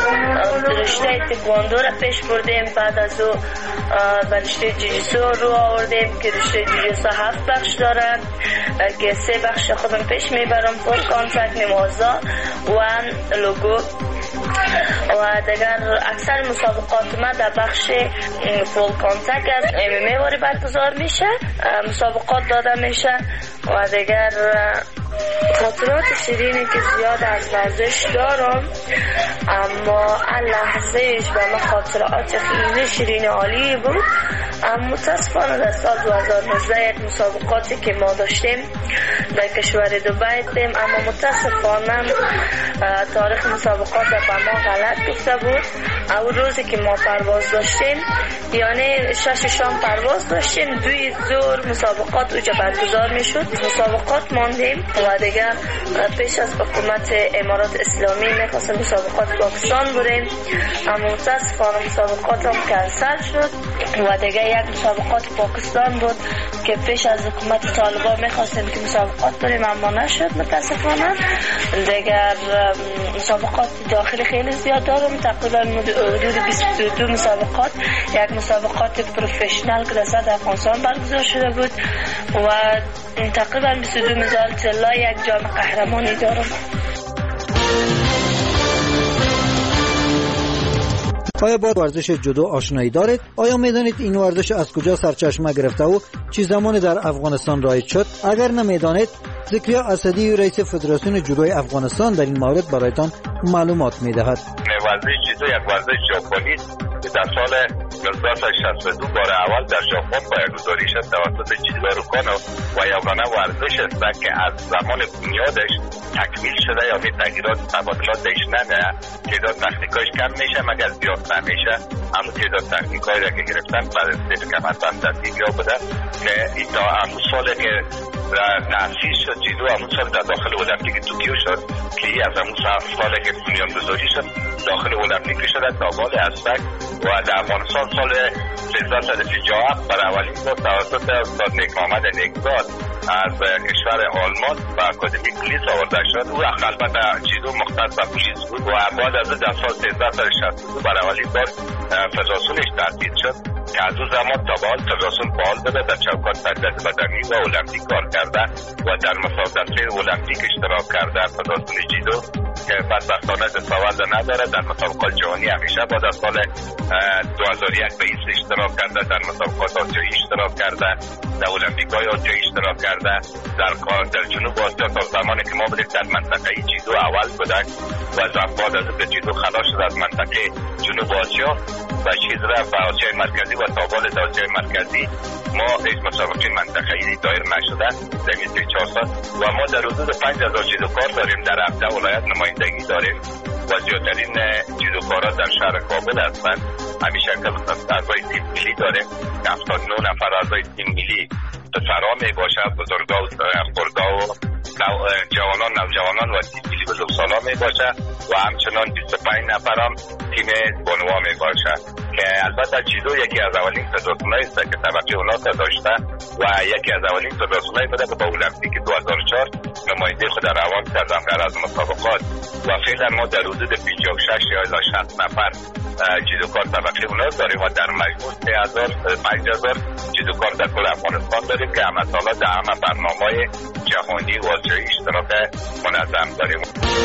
رشته تکواندو را پیش بردیم. بعد از او به رشته جیجیسو رو آوردیم که رشته جیجیسو هفت بخش دارن که سه بخش خودم پیش میبرم: فول کانتاکت، نمازا و لوگو. و دیگر اکثر مسابقات ما در بخش فول کانتاکت از ام ام ای واری برگزار میشه، مسابقات داده میشه. و دیگر خاطرات شیرینی که زیاد از ورزش دارم، اما لحظهش به من خاطرات خیلی شیرین عالی بود. اما متاسفانه در سال دو هزار و نوزده یک مسابقاتی که ما داشتیم در کشور دبی دیدیم، اما متاسفانه تاریخ مسابقات به ما غلط گفته بود. اول روزی که ما پرواز داشتیم، یعنی شش شام پرواز داشتیم، دوی زور مسابقات اوجا برگزار میشد. مسابقات ماندیم و دیگه پیش از حکومت امارات اسلامی میخواستیم مسابقات پاکستان بریم، اما متاسفانه مسابقات هم کنسل شد و دیگه یک مسابقات پاکستان بود که پیش از حکومت طالبان میخواستیم که مسابقات بریم، اما نشد متاسفانه. دیگر مسابقات داخلی خیلی زیاد دارم، تقریبا حدود بیست و دو مسابقات. یک مسابقات پروفشنال که در صد افغانستان برگزار شده بود و تقریبا بیست و دو مدال طلا، یک جام قهرمانی دارم. آیا با ورزش جودو آشنایی دارید؟ آیا میدانید این ورزش از کجا سرچشمه گرفته و چه زمانی در افغانستان رایج شد؟ اگر نمیدانید، ذکریا اسدی رئیس فدراسیون جودوی افغانستان در این مورد برایتان معلومات میدهد. ورزش جودو یک ورزش ژاپنی که در سال هزار و نهصد و شصت و دو بار اول در ژاپن پایه‌گذاری شد توسط جیدارو کانو و یگانه ورزش است که از زمان بنیادش تکمیل شده یا تغییرات تبادلات دیش نمیه. تعداد تکنیکایش کم میشه مگر زیاد نمیشه، اما تعداد تکنیکایی را که گرفتن بعد از سه کمربند ترتیب یا بوده که این تا همون سالی که تأسیس شد جیدو، همون سال در داخل المپیک توکیو شد که از همون سالی که بنیانگذاری شد داخل المپیک شده تا بال اسبک. و در افغانستان سال هزار و سیصد و پنجاه و هفت برای اولین بار توسط استاد نیک محمد نیکزاد از کشور آلمان و اکادمی پلیس آورده شد. او البته جیدو مختص به پلیس بود و بعد از در سال هزار و سیصد و شصت و دو برای اولین بار فدراسیونش تأسیس شد که از اون زمان تا به حال فدراسیون فعال بوده، در چوکات تربیت بدنی و المپیک کار کرده و در مسابقات المپیک اشتراک کرده. فدراسیون جیدو که بدبختانه دستاورد نداره، در مسابقات جهانی همیشه بعد از سال دو هزار و یک به ایست اشتراک کرده، در مسابقات آسیایی اشتراک کرده، در المپیک‌های آسیایی اشتراک کرده. در در جنوب آسیا تا زمانی که ما بودیم در منطقه جیدو اول بودن و بعد از اینکه جیدو خلاص شد از منطقه جنوب آسیا و چیز رفت به آسیای مرکزی و تا بال آسیای مرکزی ما هیچ مسابقه منطقه‌ای دایر نشده در این چهار سال و ما در حدود پنج هزار جیدوکار داریم، در هفده ولایت نمایندگی داریم و زیادترین جیدوکارا در شهر کابل هستند. همیشه که اعضای تیم ملی داریم، هفتاد و نه نفر اعضای تیم ملی پسرها می باشد، بزرگا و خردها و جوانان نوجوانان و تیم ملی بزرگسالا می باشد و همچنان بیست و پنج نفر هم تیم بانوا می باشد که البته جیدو یکی از اولین فدراسیونایی است که طبقه اونا تا داشته و یکی از اولین فدراسیونایی بوده که با المپیک دو هزار و چهار نماینده خود روان کردن در از مسابقات و فعلا ما در حدود پنجاه و شش یا الی شصت نفر جیدوکار طبقه اونا داریم و در مجموع سه هزار پنج هزار جیدوکار در کل افغانستان داریم که همه سالا در همه برنامه‌های جهانی و آسیایی اشتراک منظم داریم.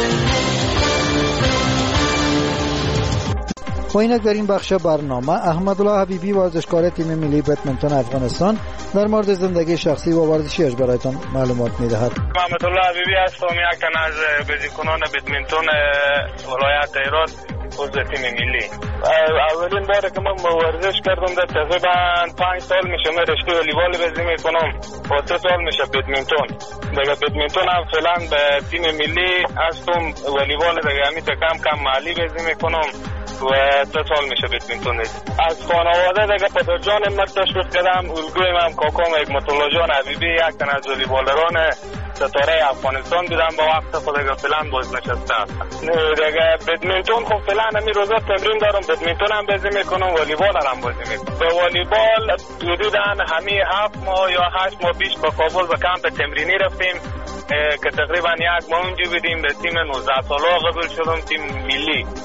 و اینک در این بخش برنامه احمدالله حبیبی ورزشکار تیم ملی بدمنتون افغانستان در مورد زندگی شخصی و ورزشیش برایتان معلومات میدهد. احمدالله حبیبی هستم، یک تن از بازیکنان بدمنتون ولایت هرات عضو تیم ملی. اولین بار که من ورزش کردم در تقریبا پنج سال میشه، من رشته والیبال بازی میکنم و سه سال میشه بدمنتون. دیگه بدمنتون هم فعلا به تیم ملی هستم، والیبال دیگه همین کم کم محلی بازی میکنم و سه سال میشه بدمنتون. از خانواده دیگه پدر جان من تشویق کردم، الگویم هم کاکام حکمت الله جان حبیبی یک تن از والیبالران ستاره افغانستان بودم، با وقت خود دیگه فعلا بازنشسته هستم. دیگه بدمنتون خب فعلا همین روزا تمرین دارم، بدمنتون هم بازی میکنم، والیبال هم بازی میکنم. به والیبال حدودا همین هفت ماه یا هشت ماه پیش به کابل به کمپ تمرینی رفتیم که تقریبا یک ماه اونجا بودیم. به تیم نوزده ساله قبول شدم، تیم ملی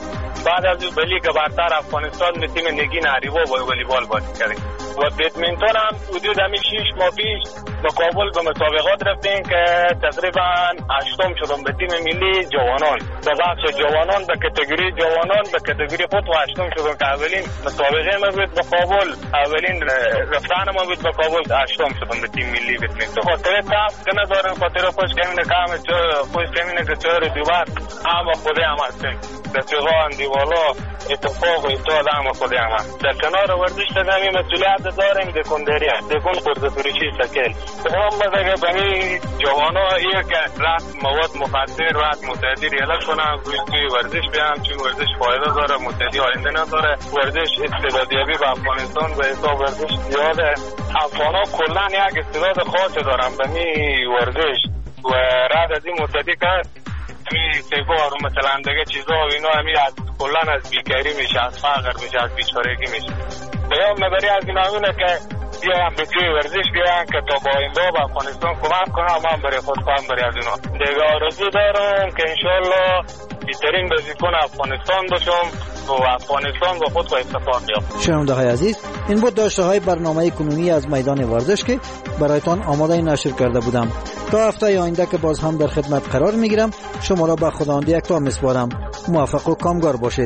بعد از اون لیگ برتر افغانستان به تیم نگین اریوا با والیبال بازی کردیم و بدمینتون هم حدود همین شش ماه پیش به کابل به مسابقات رفتیم که تقریبا هشتم شدم به تیم ملی جوانان به بخش جوانان به کاتگوری جوانان به کاتگوری خود و هشتم شدم که اولین مسابقه ما بود به کابل اولین رفتن ما بود به کابل هشتم شدم به تیم ملی بدمینتون خاطر تاف که ندارم خاطر خوش کمینه کام چه خوش کمینه که چهار دیوار هم خود هم هستیم رفیقان دیوالا اتفاق و اتحاد هم خود هم هست در کنار ورزش تدامی مسئولیت داریم دکندری دکن خورده فروشی سکل هم بزرگه بمی جوانا یک رات مواد مخدر رات متعدی ریالا کنم توی ورزش بیام چون ورزش فایده داره متعدی آینده نداره ورزش استعدادیابی به افغانستان به حساب ورزش زیاده افغانا کلن یک استعداد خاص دارم بمی ورزش و رات از این متعدی کرد می سیبار و مثلا دیگه چیزا و اینا همی از کلن از بیکاری میشه از فقر میشه از بیچارگی میشه بیام نظری از این همینه که بیایم به توی ورزش بیایم که تا با این با به افغانستان کمک کنم من برای خود کنم برای از اینا دیگه آرزو دارم که انشالله بیترین بازیکن افغانستان باشم و افغانستان با خود با اتفاق بیام. شنونده های عزیز این بود داشته های برنامه کنونی از میدان ورزش که برایتان آماده نشر کرده بودم. تا هفته آینده که باز هم در خدمت قرار میگیرم شما را به خداوند یکتا میسپارم. موفق و کامگار باشید.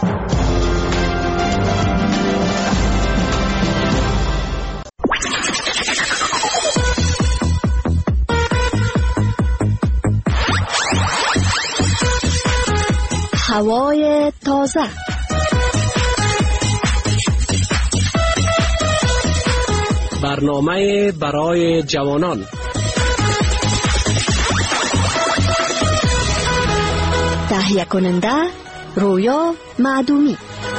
هوای تازه برنامه برای جوانان تهیه کننده رویا معدومی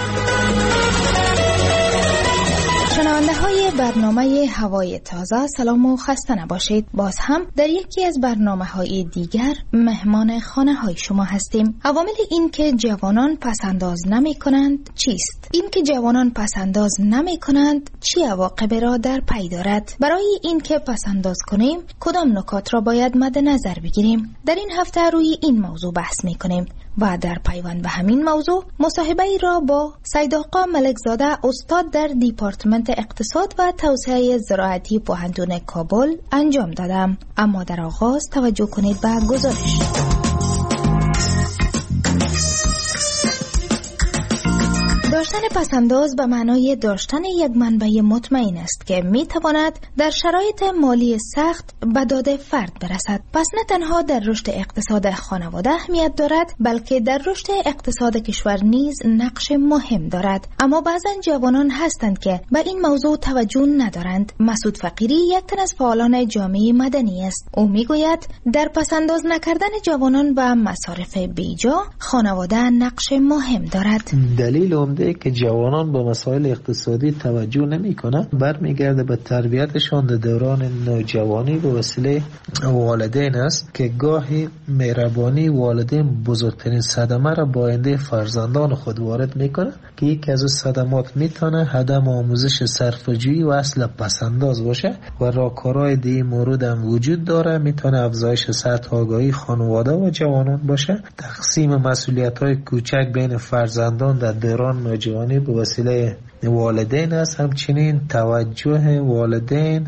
شنونده های برنامه هوای تازه سلام و خسته نباشید. باز هم در یکی از برنامه های دیگر مهمان خانه های شما هستیم. عوامل این که جوانان پسنداز نمی کنند چیست؟ این که جوانان پسنداز نمی کنند چی عواقب را در پی دارد؟ برای این که پسنداز کنیم کدام نکات را باید مد نظر بگیریم؟ در این هفته روی این موضوع بحث می کنیم و در پیوند به همین موضوع مصاحبه ای را با سید آقا ملکزاده استاد در دیپارتمنت اقتصاد و توسعه زراعتی پوهنتون کابل انجام دادم. اما در آغاز توجه کنید به گزارش. داشتن پسنداز به معنای داشتن یک منبع مطمئن است که می تواند در شرایط مالی سخت به داد فرد برسد. پس نه تنها در رشد اقتصاد خانواده اهمیت دارد بلکه در رشد اقتصاد کشور نیز نقش مهم دارد. اما بعضا جوانان هستند که به این موضوع توجه ندارند. مسعود فقیری یک تن از فعالان جامعه مدنی است. او می گوید در پسنداز نکردن جوانان به مصارف بیجا خانواده نقش مهم دارد. دلیل عمده که جوانان با مسائل اقتصادی توجه نمی کنند برمیگرده به تربیتشان در دوران نوجوانی به وسیله والدین است که گاهی مهربانی والدین بزرگترین صدمه را با آینده فرزندان خود وارد میکنه که یکی از صدمات میتونه عدم آموزش صرفه‌جویی و اصل پسنداز باشه و راهکارهای دیگه مورد هم وجود داره. میتونه افزایش سطح آگاهی خانواده و جوانان باشه، تقسیم مسئولیت‌های کوچک بین فرزندان در دوران نوجوانی به وسیله والدین است، همچنین توجه والدین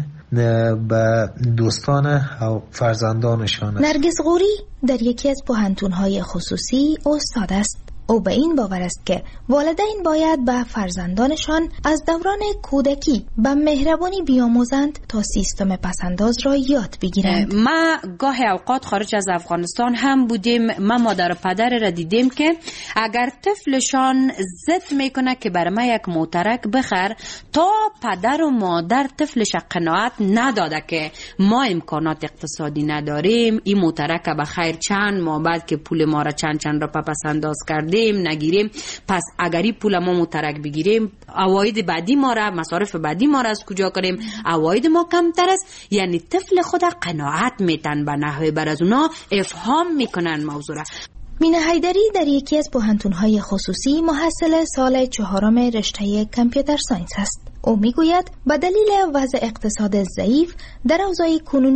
به دوستان فرزندانشان است. نرگس غوری در یکی از پوهنتون‌های خصوصی استاد است. او به این باور است که والدین باید به فرزندانشان از دوران کودکی به مهربانی بیاموزند تا سیستم پسنداز را یاد بگیرند. ما گاه اوقات خارج از افغانستان هم بودیم، ما مادر و پدر را دیدیم که اگر طفلشان ضد میکنه که برای ما یک موترک بخر، تا پدر و مادر طفلش قناعت نداده که ما امکانات اقتصادی نداریم، این موترک به خیر چند ماه بعد که پول ما را چند چند را پسنداز کرد نگیریم، پس اگری پول ما مترک بگیریم عواید بعدی ما را، مصارف بعدی ما را از کجا کنیم؟ عواید ما کمتر است. یعنی طفل خود قناعت میتن به نحوه بر از اونا افهام میکنن موضوع را. مینه حیدری در یکی از پوهنتون‌های خصوصی محصل سال چهارم رشته کامپیوتر ساینس است. او میگوید به دلیل وضع اقتصاد ضعیف در اوضاع کنونی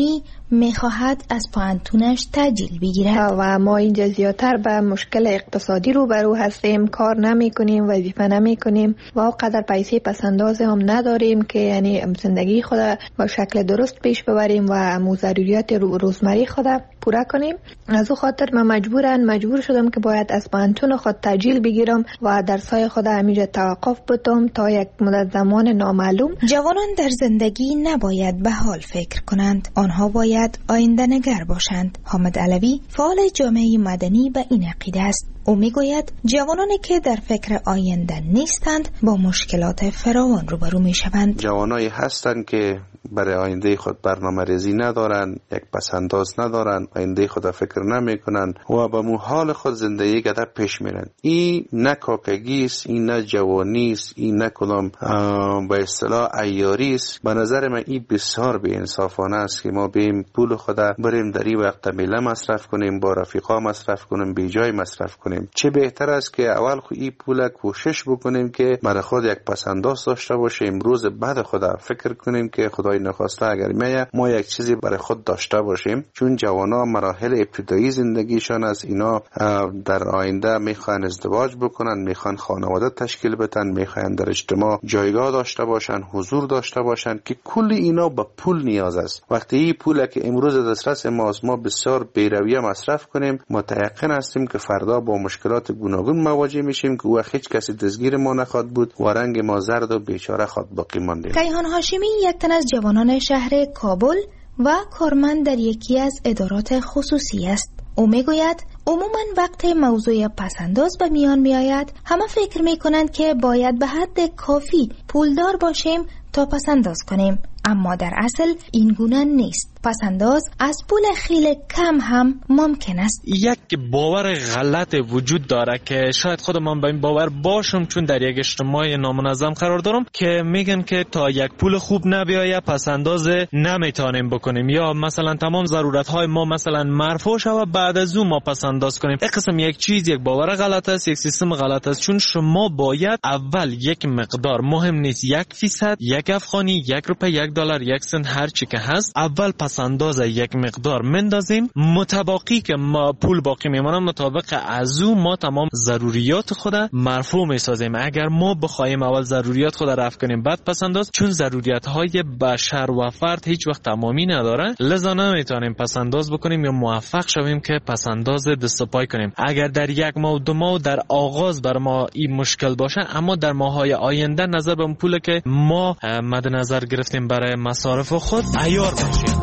میخواهد از پانتونش تاجیل بگیرد و ما اینجا زیادتر به مشکل اقتصادی روبرو هستیم، کار نمی کنیم، وظیفه نمی کنیم و اونقدر پیسه پسنداز هم نداریم که یعنی زندگی خود با شکل درست پیش ببریم و ضروریات روزمره خود پورا کنیم. از او خاطر من مجبورن مجبور شدم که باید از پانتون خود تاجیل بگیرم و درسای خود همیشه توقف بدم تا یک مدت زمان نامعلوم. جوانان در زندگی نباید به حال فکر کنند، آنها باید آینده نگر باشند. حامد علوی فعال جامعه مدنی به این عقیده است. او میگوید جوانانی که در فکر آینده نیستند با مشکلات فراوان روبرو میشوند. جوانایی هستند که برای آینده خود برنامه ریزی ندارن، یک پسنداز ندارن، آینده خود فکر نمی کنن و به مو حال خود زندگی گذر پیش میرن. این نه کاکگی است، این نه جوانی است، این نه کدام به اصطلاح عیاری است. به نظر من این بسیار بی انصافانه است که ما بیم پول خود بریم در این وقت میله مصرف کنیم، با رفیقا مصرف کنیم، بی جای مصرف کنیم. چه بهتر است که اول خود این پول کوشش بکنیم که برای خود یک پسنداز داشته باشیم، روز بعد خود فکر کنیم که خدای نخواسته اگر میه ما یک چیزی برای خود داشته باشیم. چون جوانا مراحل ابتدایی زندگیشان از اینا در آینده میخوان ازدواج بکنن، میخوان خانواده تشکیل بدن، میخوان در اجتماع جایگاه داشته باشن، حضور داشته باشن که کل اینا به پول نیاز است. وقتی این پول که امروز دسترس ماست ما بسیار بی‌رویه مصرف کنیم، متيقن هستیم که فردا با مشکلات گوناگون مواجه میشیم که وقت هیچ کسی دستگیر ما نخواد بود و رنگ ما زرد و بیچاره خود باقی مانده. کیهان هاشمی یک تن از جوانان شهر کابل و کارمند در یکی از ادارات خصوصی است. او میگوید عموما وقت موضوع پسنداز به میان می آید همه فکر می کنند که باید به حد کافی پولدار باشیم تا پسنداز کنیم، اما در اصل این گونه نیست. پسنداز از پول خیلی کم هم ممکن است. یک باور غلط وجود داره که شاید خودم به این باور باشم چون در یک اجتماع نامنظم قرار دارم که میگن که تا یک پول خوب نبیایه پسنداز نمیتونیم بکنیم، یا مثلا تمام ضرورت های ما مثلا مرفوع شود بعد از اون ما پسنداز کنیم. این قسم یک چیز یک باور غلط است، یک سیستم غلط است. چون شما باید اول یک مقدار، مهم نیست یک فیصد، یک افغانی، یک روپیه، یک دلار، یک سنت، هر چی که هست، اول پسنداز یک مقدار مندازیم، متباقی که ما پول باقی میمونه مطابق از او ما تمام ضروریات خود مرفوع میسازیم. اگر ما بخوایم اول ضروریات خود رفع کنیم بعد پسنداز، چون ضروریات های بشر و فرد هیچ وقت تمامی نداره، لذا نمیتونیم پسنداز بکنیم یا موفق شویم که پسنداز دست پای کنیم. اگر در یک ماه دو ماه در آغاز بر ما این مشکل باشه، اما در ماهای آینده نظر به پول که ما مد نظر گرفتیم برای مصارف خود عیار بشیم.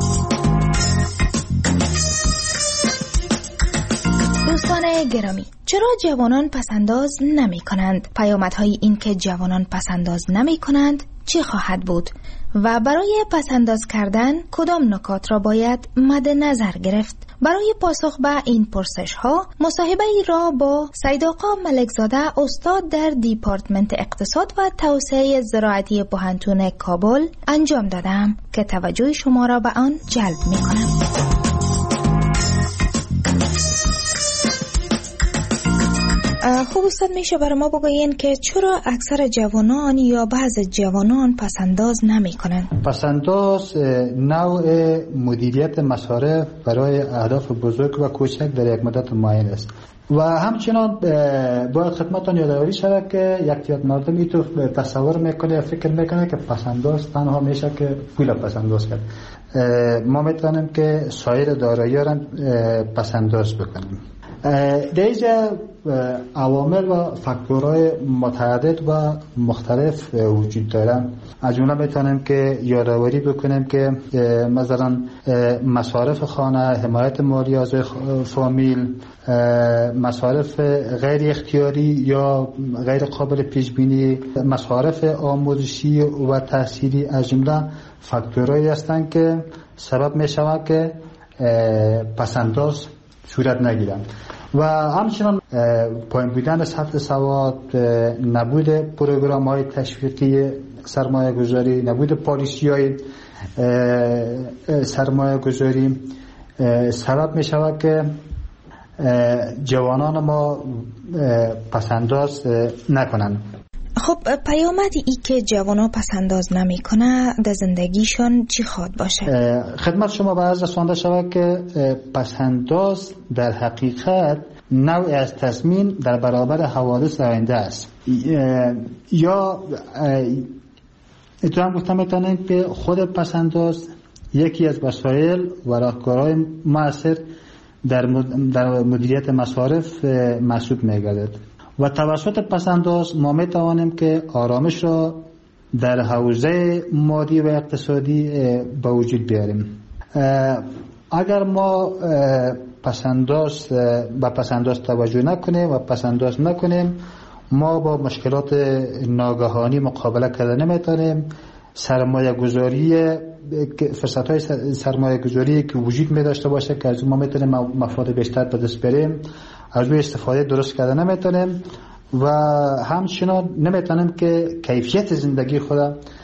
دوستان گرامی، چرا جوانان پسنداز نمی کنند؟ پیامدهای این که جوانان پسنداز نمی کنند چی خواهد بود؟ و برای پسنداز کردن کدام نکات را باید مد نظر گرفت؟ برای پاسخ به این پرسش ها مصاحبه ای را با سید آقا ملکزاده استاد در دیپارتمنت اقتصاد و توسعه زراعتی پوهنتون کابل انجام دادم که توجه شما را به آن جلب می کنم. خوب استاد میشه برای ما بگوین که چرا اکثر جوانان یا بعض جوانان پسنداز نمی کنن؟ پسنداز نوع مدیریت مصارف برای اهداف بزرگ و کوچک در یک مدت معین است و همچنان باید خدمتتان یادآوری شود که یک تعداد مردم تو تصور میکنه یا فکر میکنه که پسنداز تنها میشه که پول پسنداز کرد. ما میتونیم که سایر دارایی‌ها را پسنداز بکنیم. در اینجا عوامل و فاکتورهای متعدد و مختلف وجود دارن. از جمله میتونیم که یادآوری بکنیم که مثلا مصارف خانه، حمایت مالی از فامیل، مصارف غیر اختیاری یا غیر قابل پیش بینی، مصارف آموزشی و تحصیلی از جمله فاکتورهایی هستند که سبب میشود که پسنداز صورت نگیرن. و همچنان پایین بودن سطح سواد، نبود پروگرام های تشویقی سرمایه گذاری، نبود پالیسی های سرمایه گذاری سبب می شود که جوانان ما پسنداز نکنند. خب پیامد ای که جوانا پسنداز نمی کنه در زندگیشان چی خواد باشه؟ خدمت شما به عرض رسانده شود که پسنداز در حقیقت نوعی از تضمین در برابر حوادث آینده است. یا اتفاقا گفتم میتونیم که خود پسنداز یکی از وسایل و راهکارهای مؤثر در مدیریت مصارف محسوب می‌گردد و توسط پسنداز ما میتوانیم که آرامش را در حوزه مادی و اقتصادی به وجود بیاریم. اگر ما پسنداز به پسنداز توجه نکنیم و پسنداز نکنیم، ما با مشکلات ناگهانی مقابله کردن نمیتونیم. سرمایه گذاری فرصت های سرمایه گذاری که وجود می داشته باشه که از ما میتونیم مفاد بیشتر به دست بریم، از روی استفاده درست کردن نمیتونیم و همچنان نمیتونیم که کیفیت زندگی خود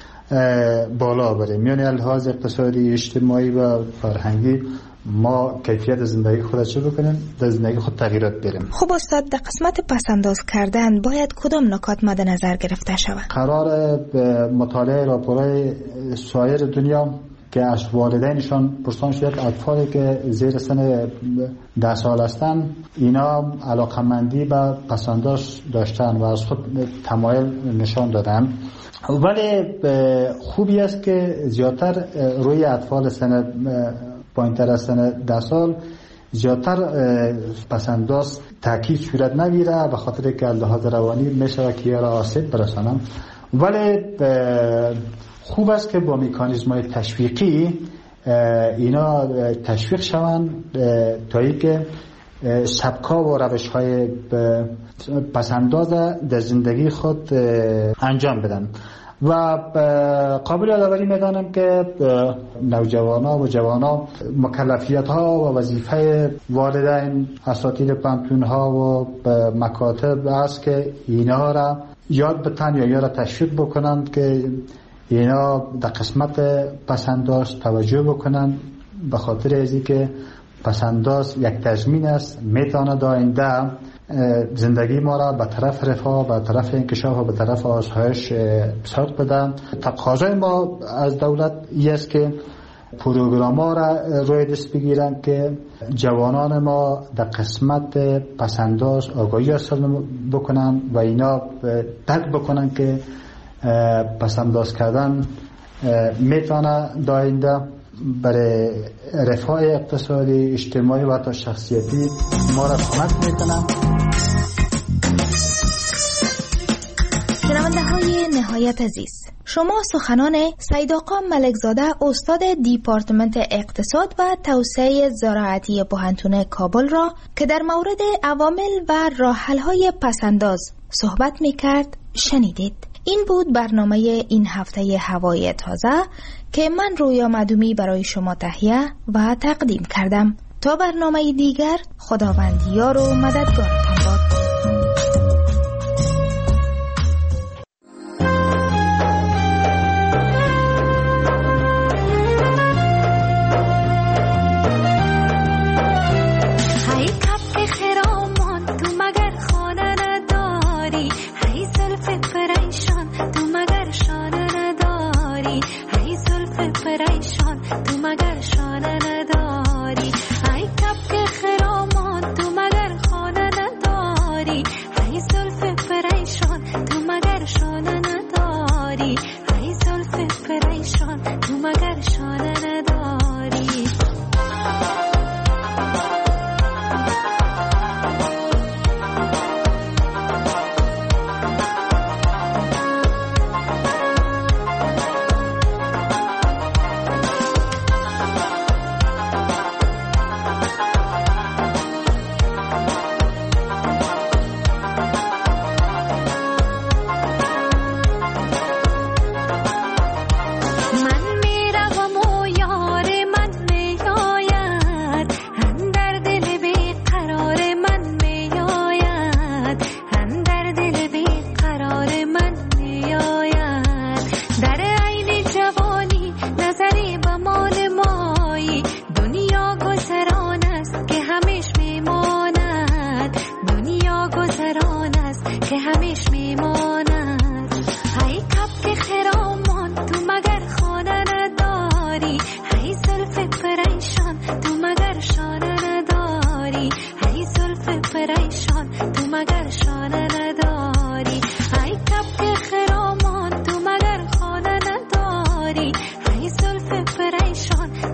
بالا بریم. یعنی لحاظ اقتصادی، اجتماعی و فرهنگی ما کیفیت زندگی خود چه بکنیم؟ در زندگی خود تغییرات بریم. خب استاد، در قسمت پسنداز کردن باید کدام نکات مد نظر گرفته شود؟ قرار مطالعه راپورهای سایر دنیا که از والدینشان پرسان شد اطفالی که زیر سن ده سال هستند اینا علاقمندی به پسنداز داشتن و از خود تمایل نشان دادن، ولی خوبی است که زیادتر روی اطفال سن پایین‌تر از سن ده سال زیادتر پسنداز تاکید صورت نگیره به خاطر که لحاظ روانی میشه که یارا آسیب برسانم، ولی خوب است که با مکانیزم‌های تشویقی اینا تشویق شوند تا اینکه سبکا و روش‌های پسنداز در زندگی خود انجام بدن. و قابل یادآوری میدانم که نوجوانا و جوانا مکلفیت ها و وظیفه والدین، اساتید پانتون ها و مکاتب است که اینها را یاد بتن یا یا را تشویق بکنند که اینا در قسمت پسنداز توجه بکنند، به خاطر ازی که پسنداز یک تضمین است، میتواند آینده زندگی ما را به طرف رفاه، به طرف انکشاف و به طرف آسایش ساق بدن. تقاضای ما از دولت این است که پروگرام ها را روی دست بگیرن که جوانان ما در قسمت پسنداز آگاهی حاصل بکنن و اینا درک بکنن که پسنداز کردن میتونه داینده برای رفاه اقتصادی، اجتماعی و حتی شخصیتی ما را کمک میکنن. شنونده های نهایت عزیز، شما سخنان سید آقا ملکزاده استاد دیپارتمنت اقتصاد و توسعه زراعتی پوهنتون کابل را که در مورد عوامل و راه‌حل‌های پسنداز صحبت میکرد شنیدید. این بود برنامه این هفته هوای تازه که من رویا مدومی برای شما تهیه و تقدیم کردم. تا برنامه دیگر، خداوند یار و مددگارتان باد. ای زلف پریشان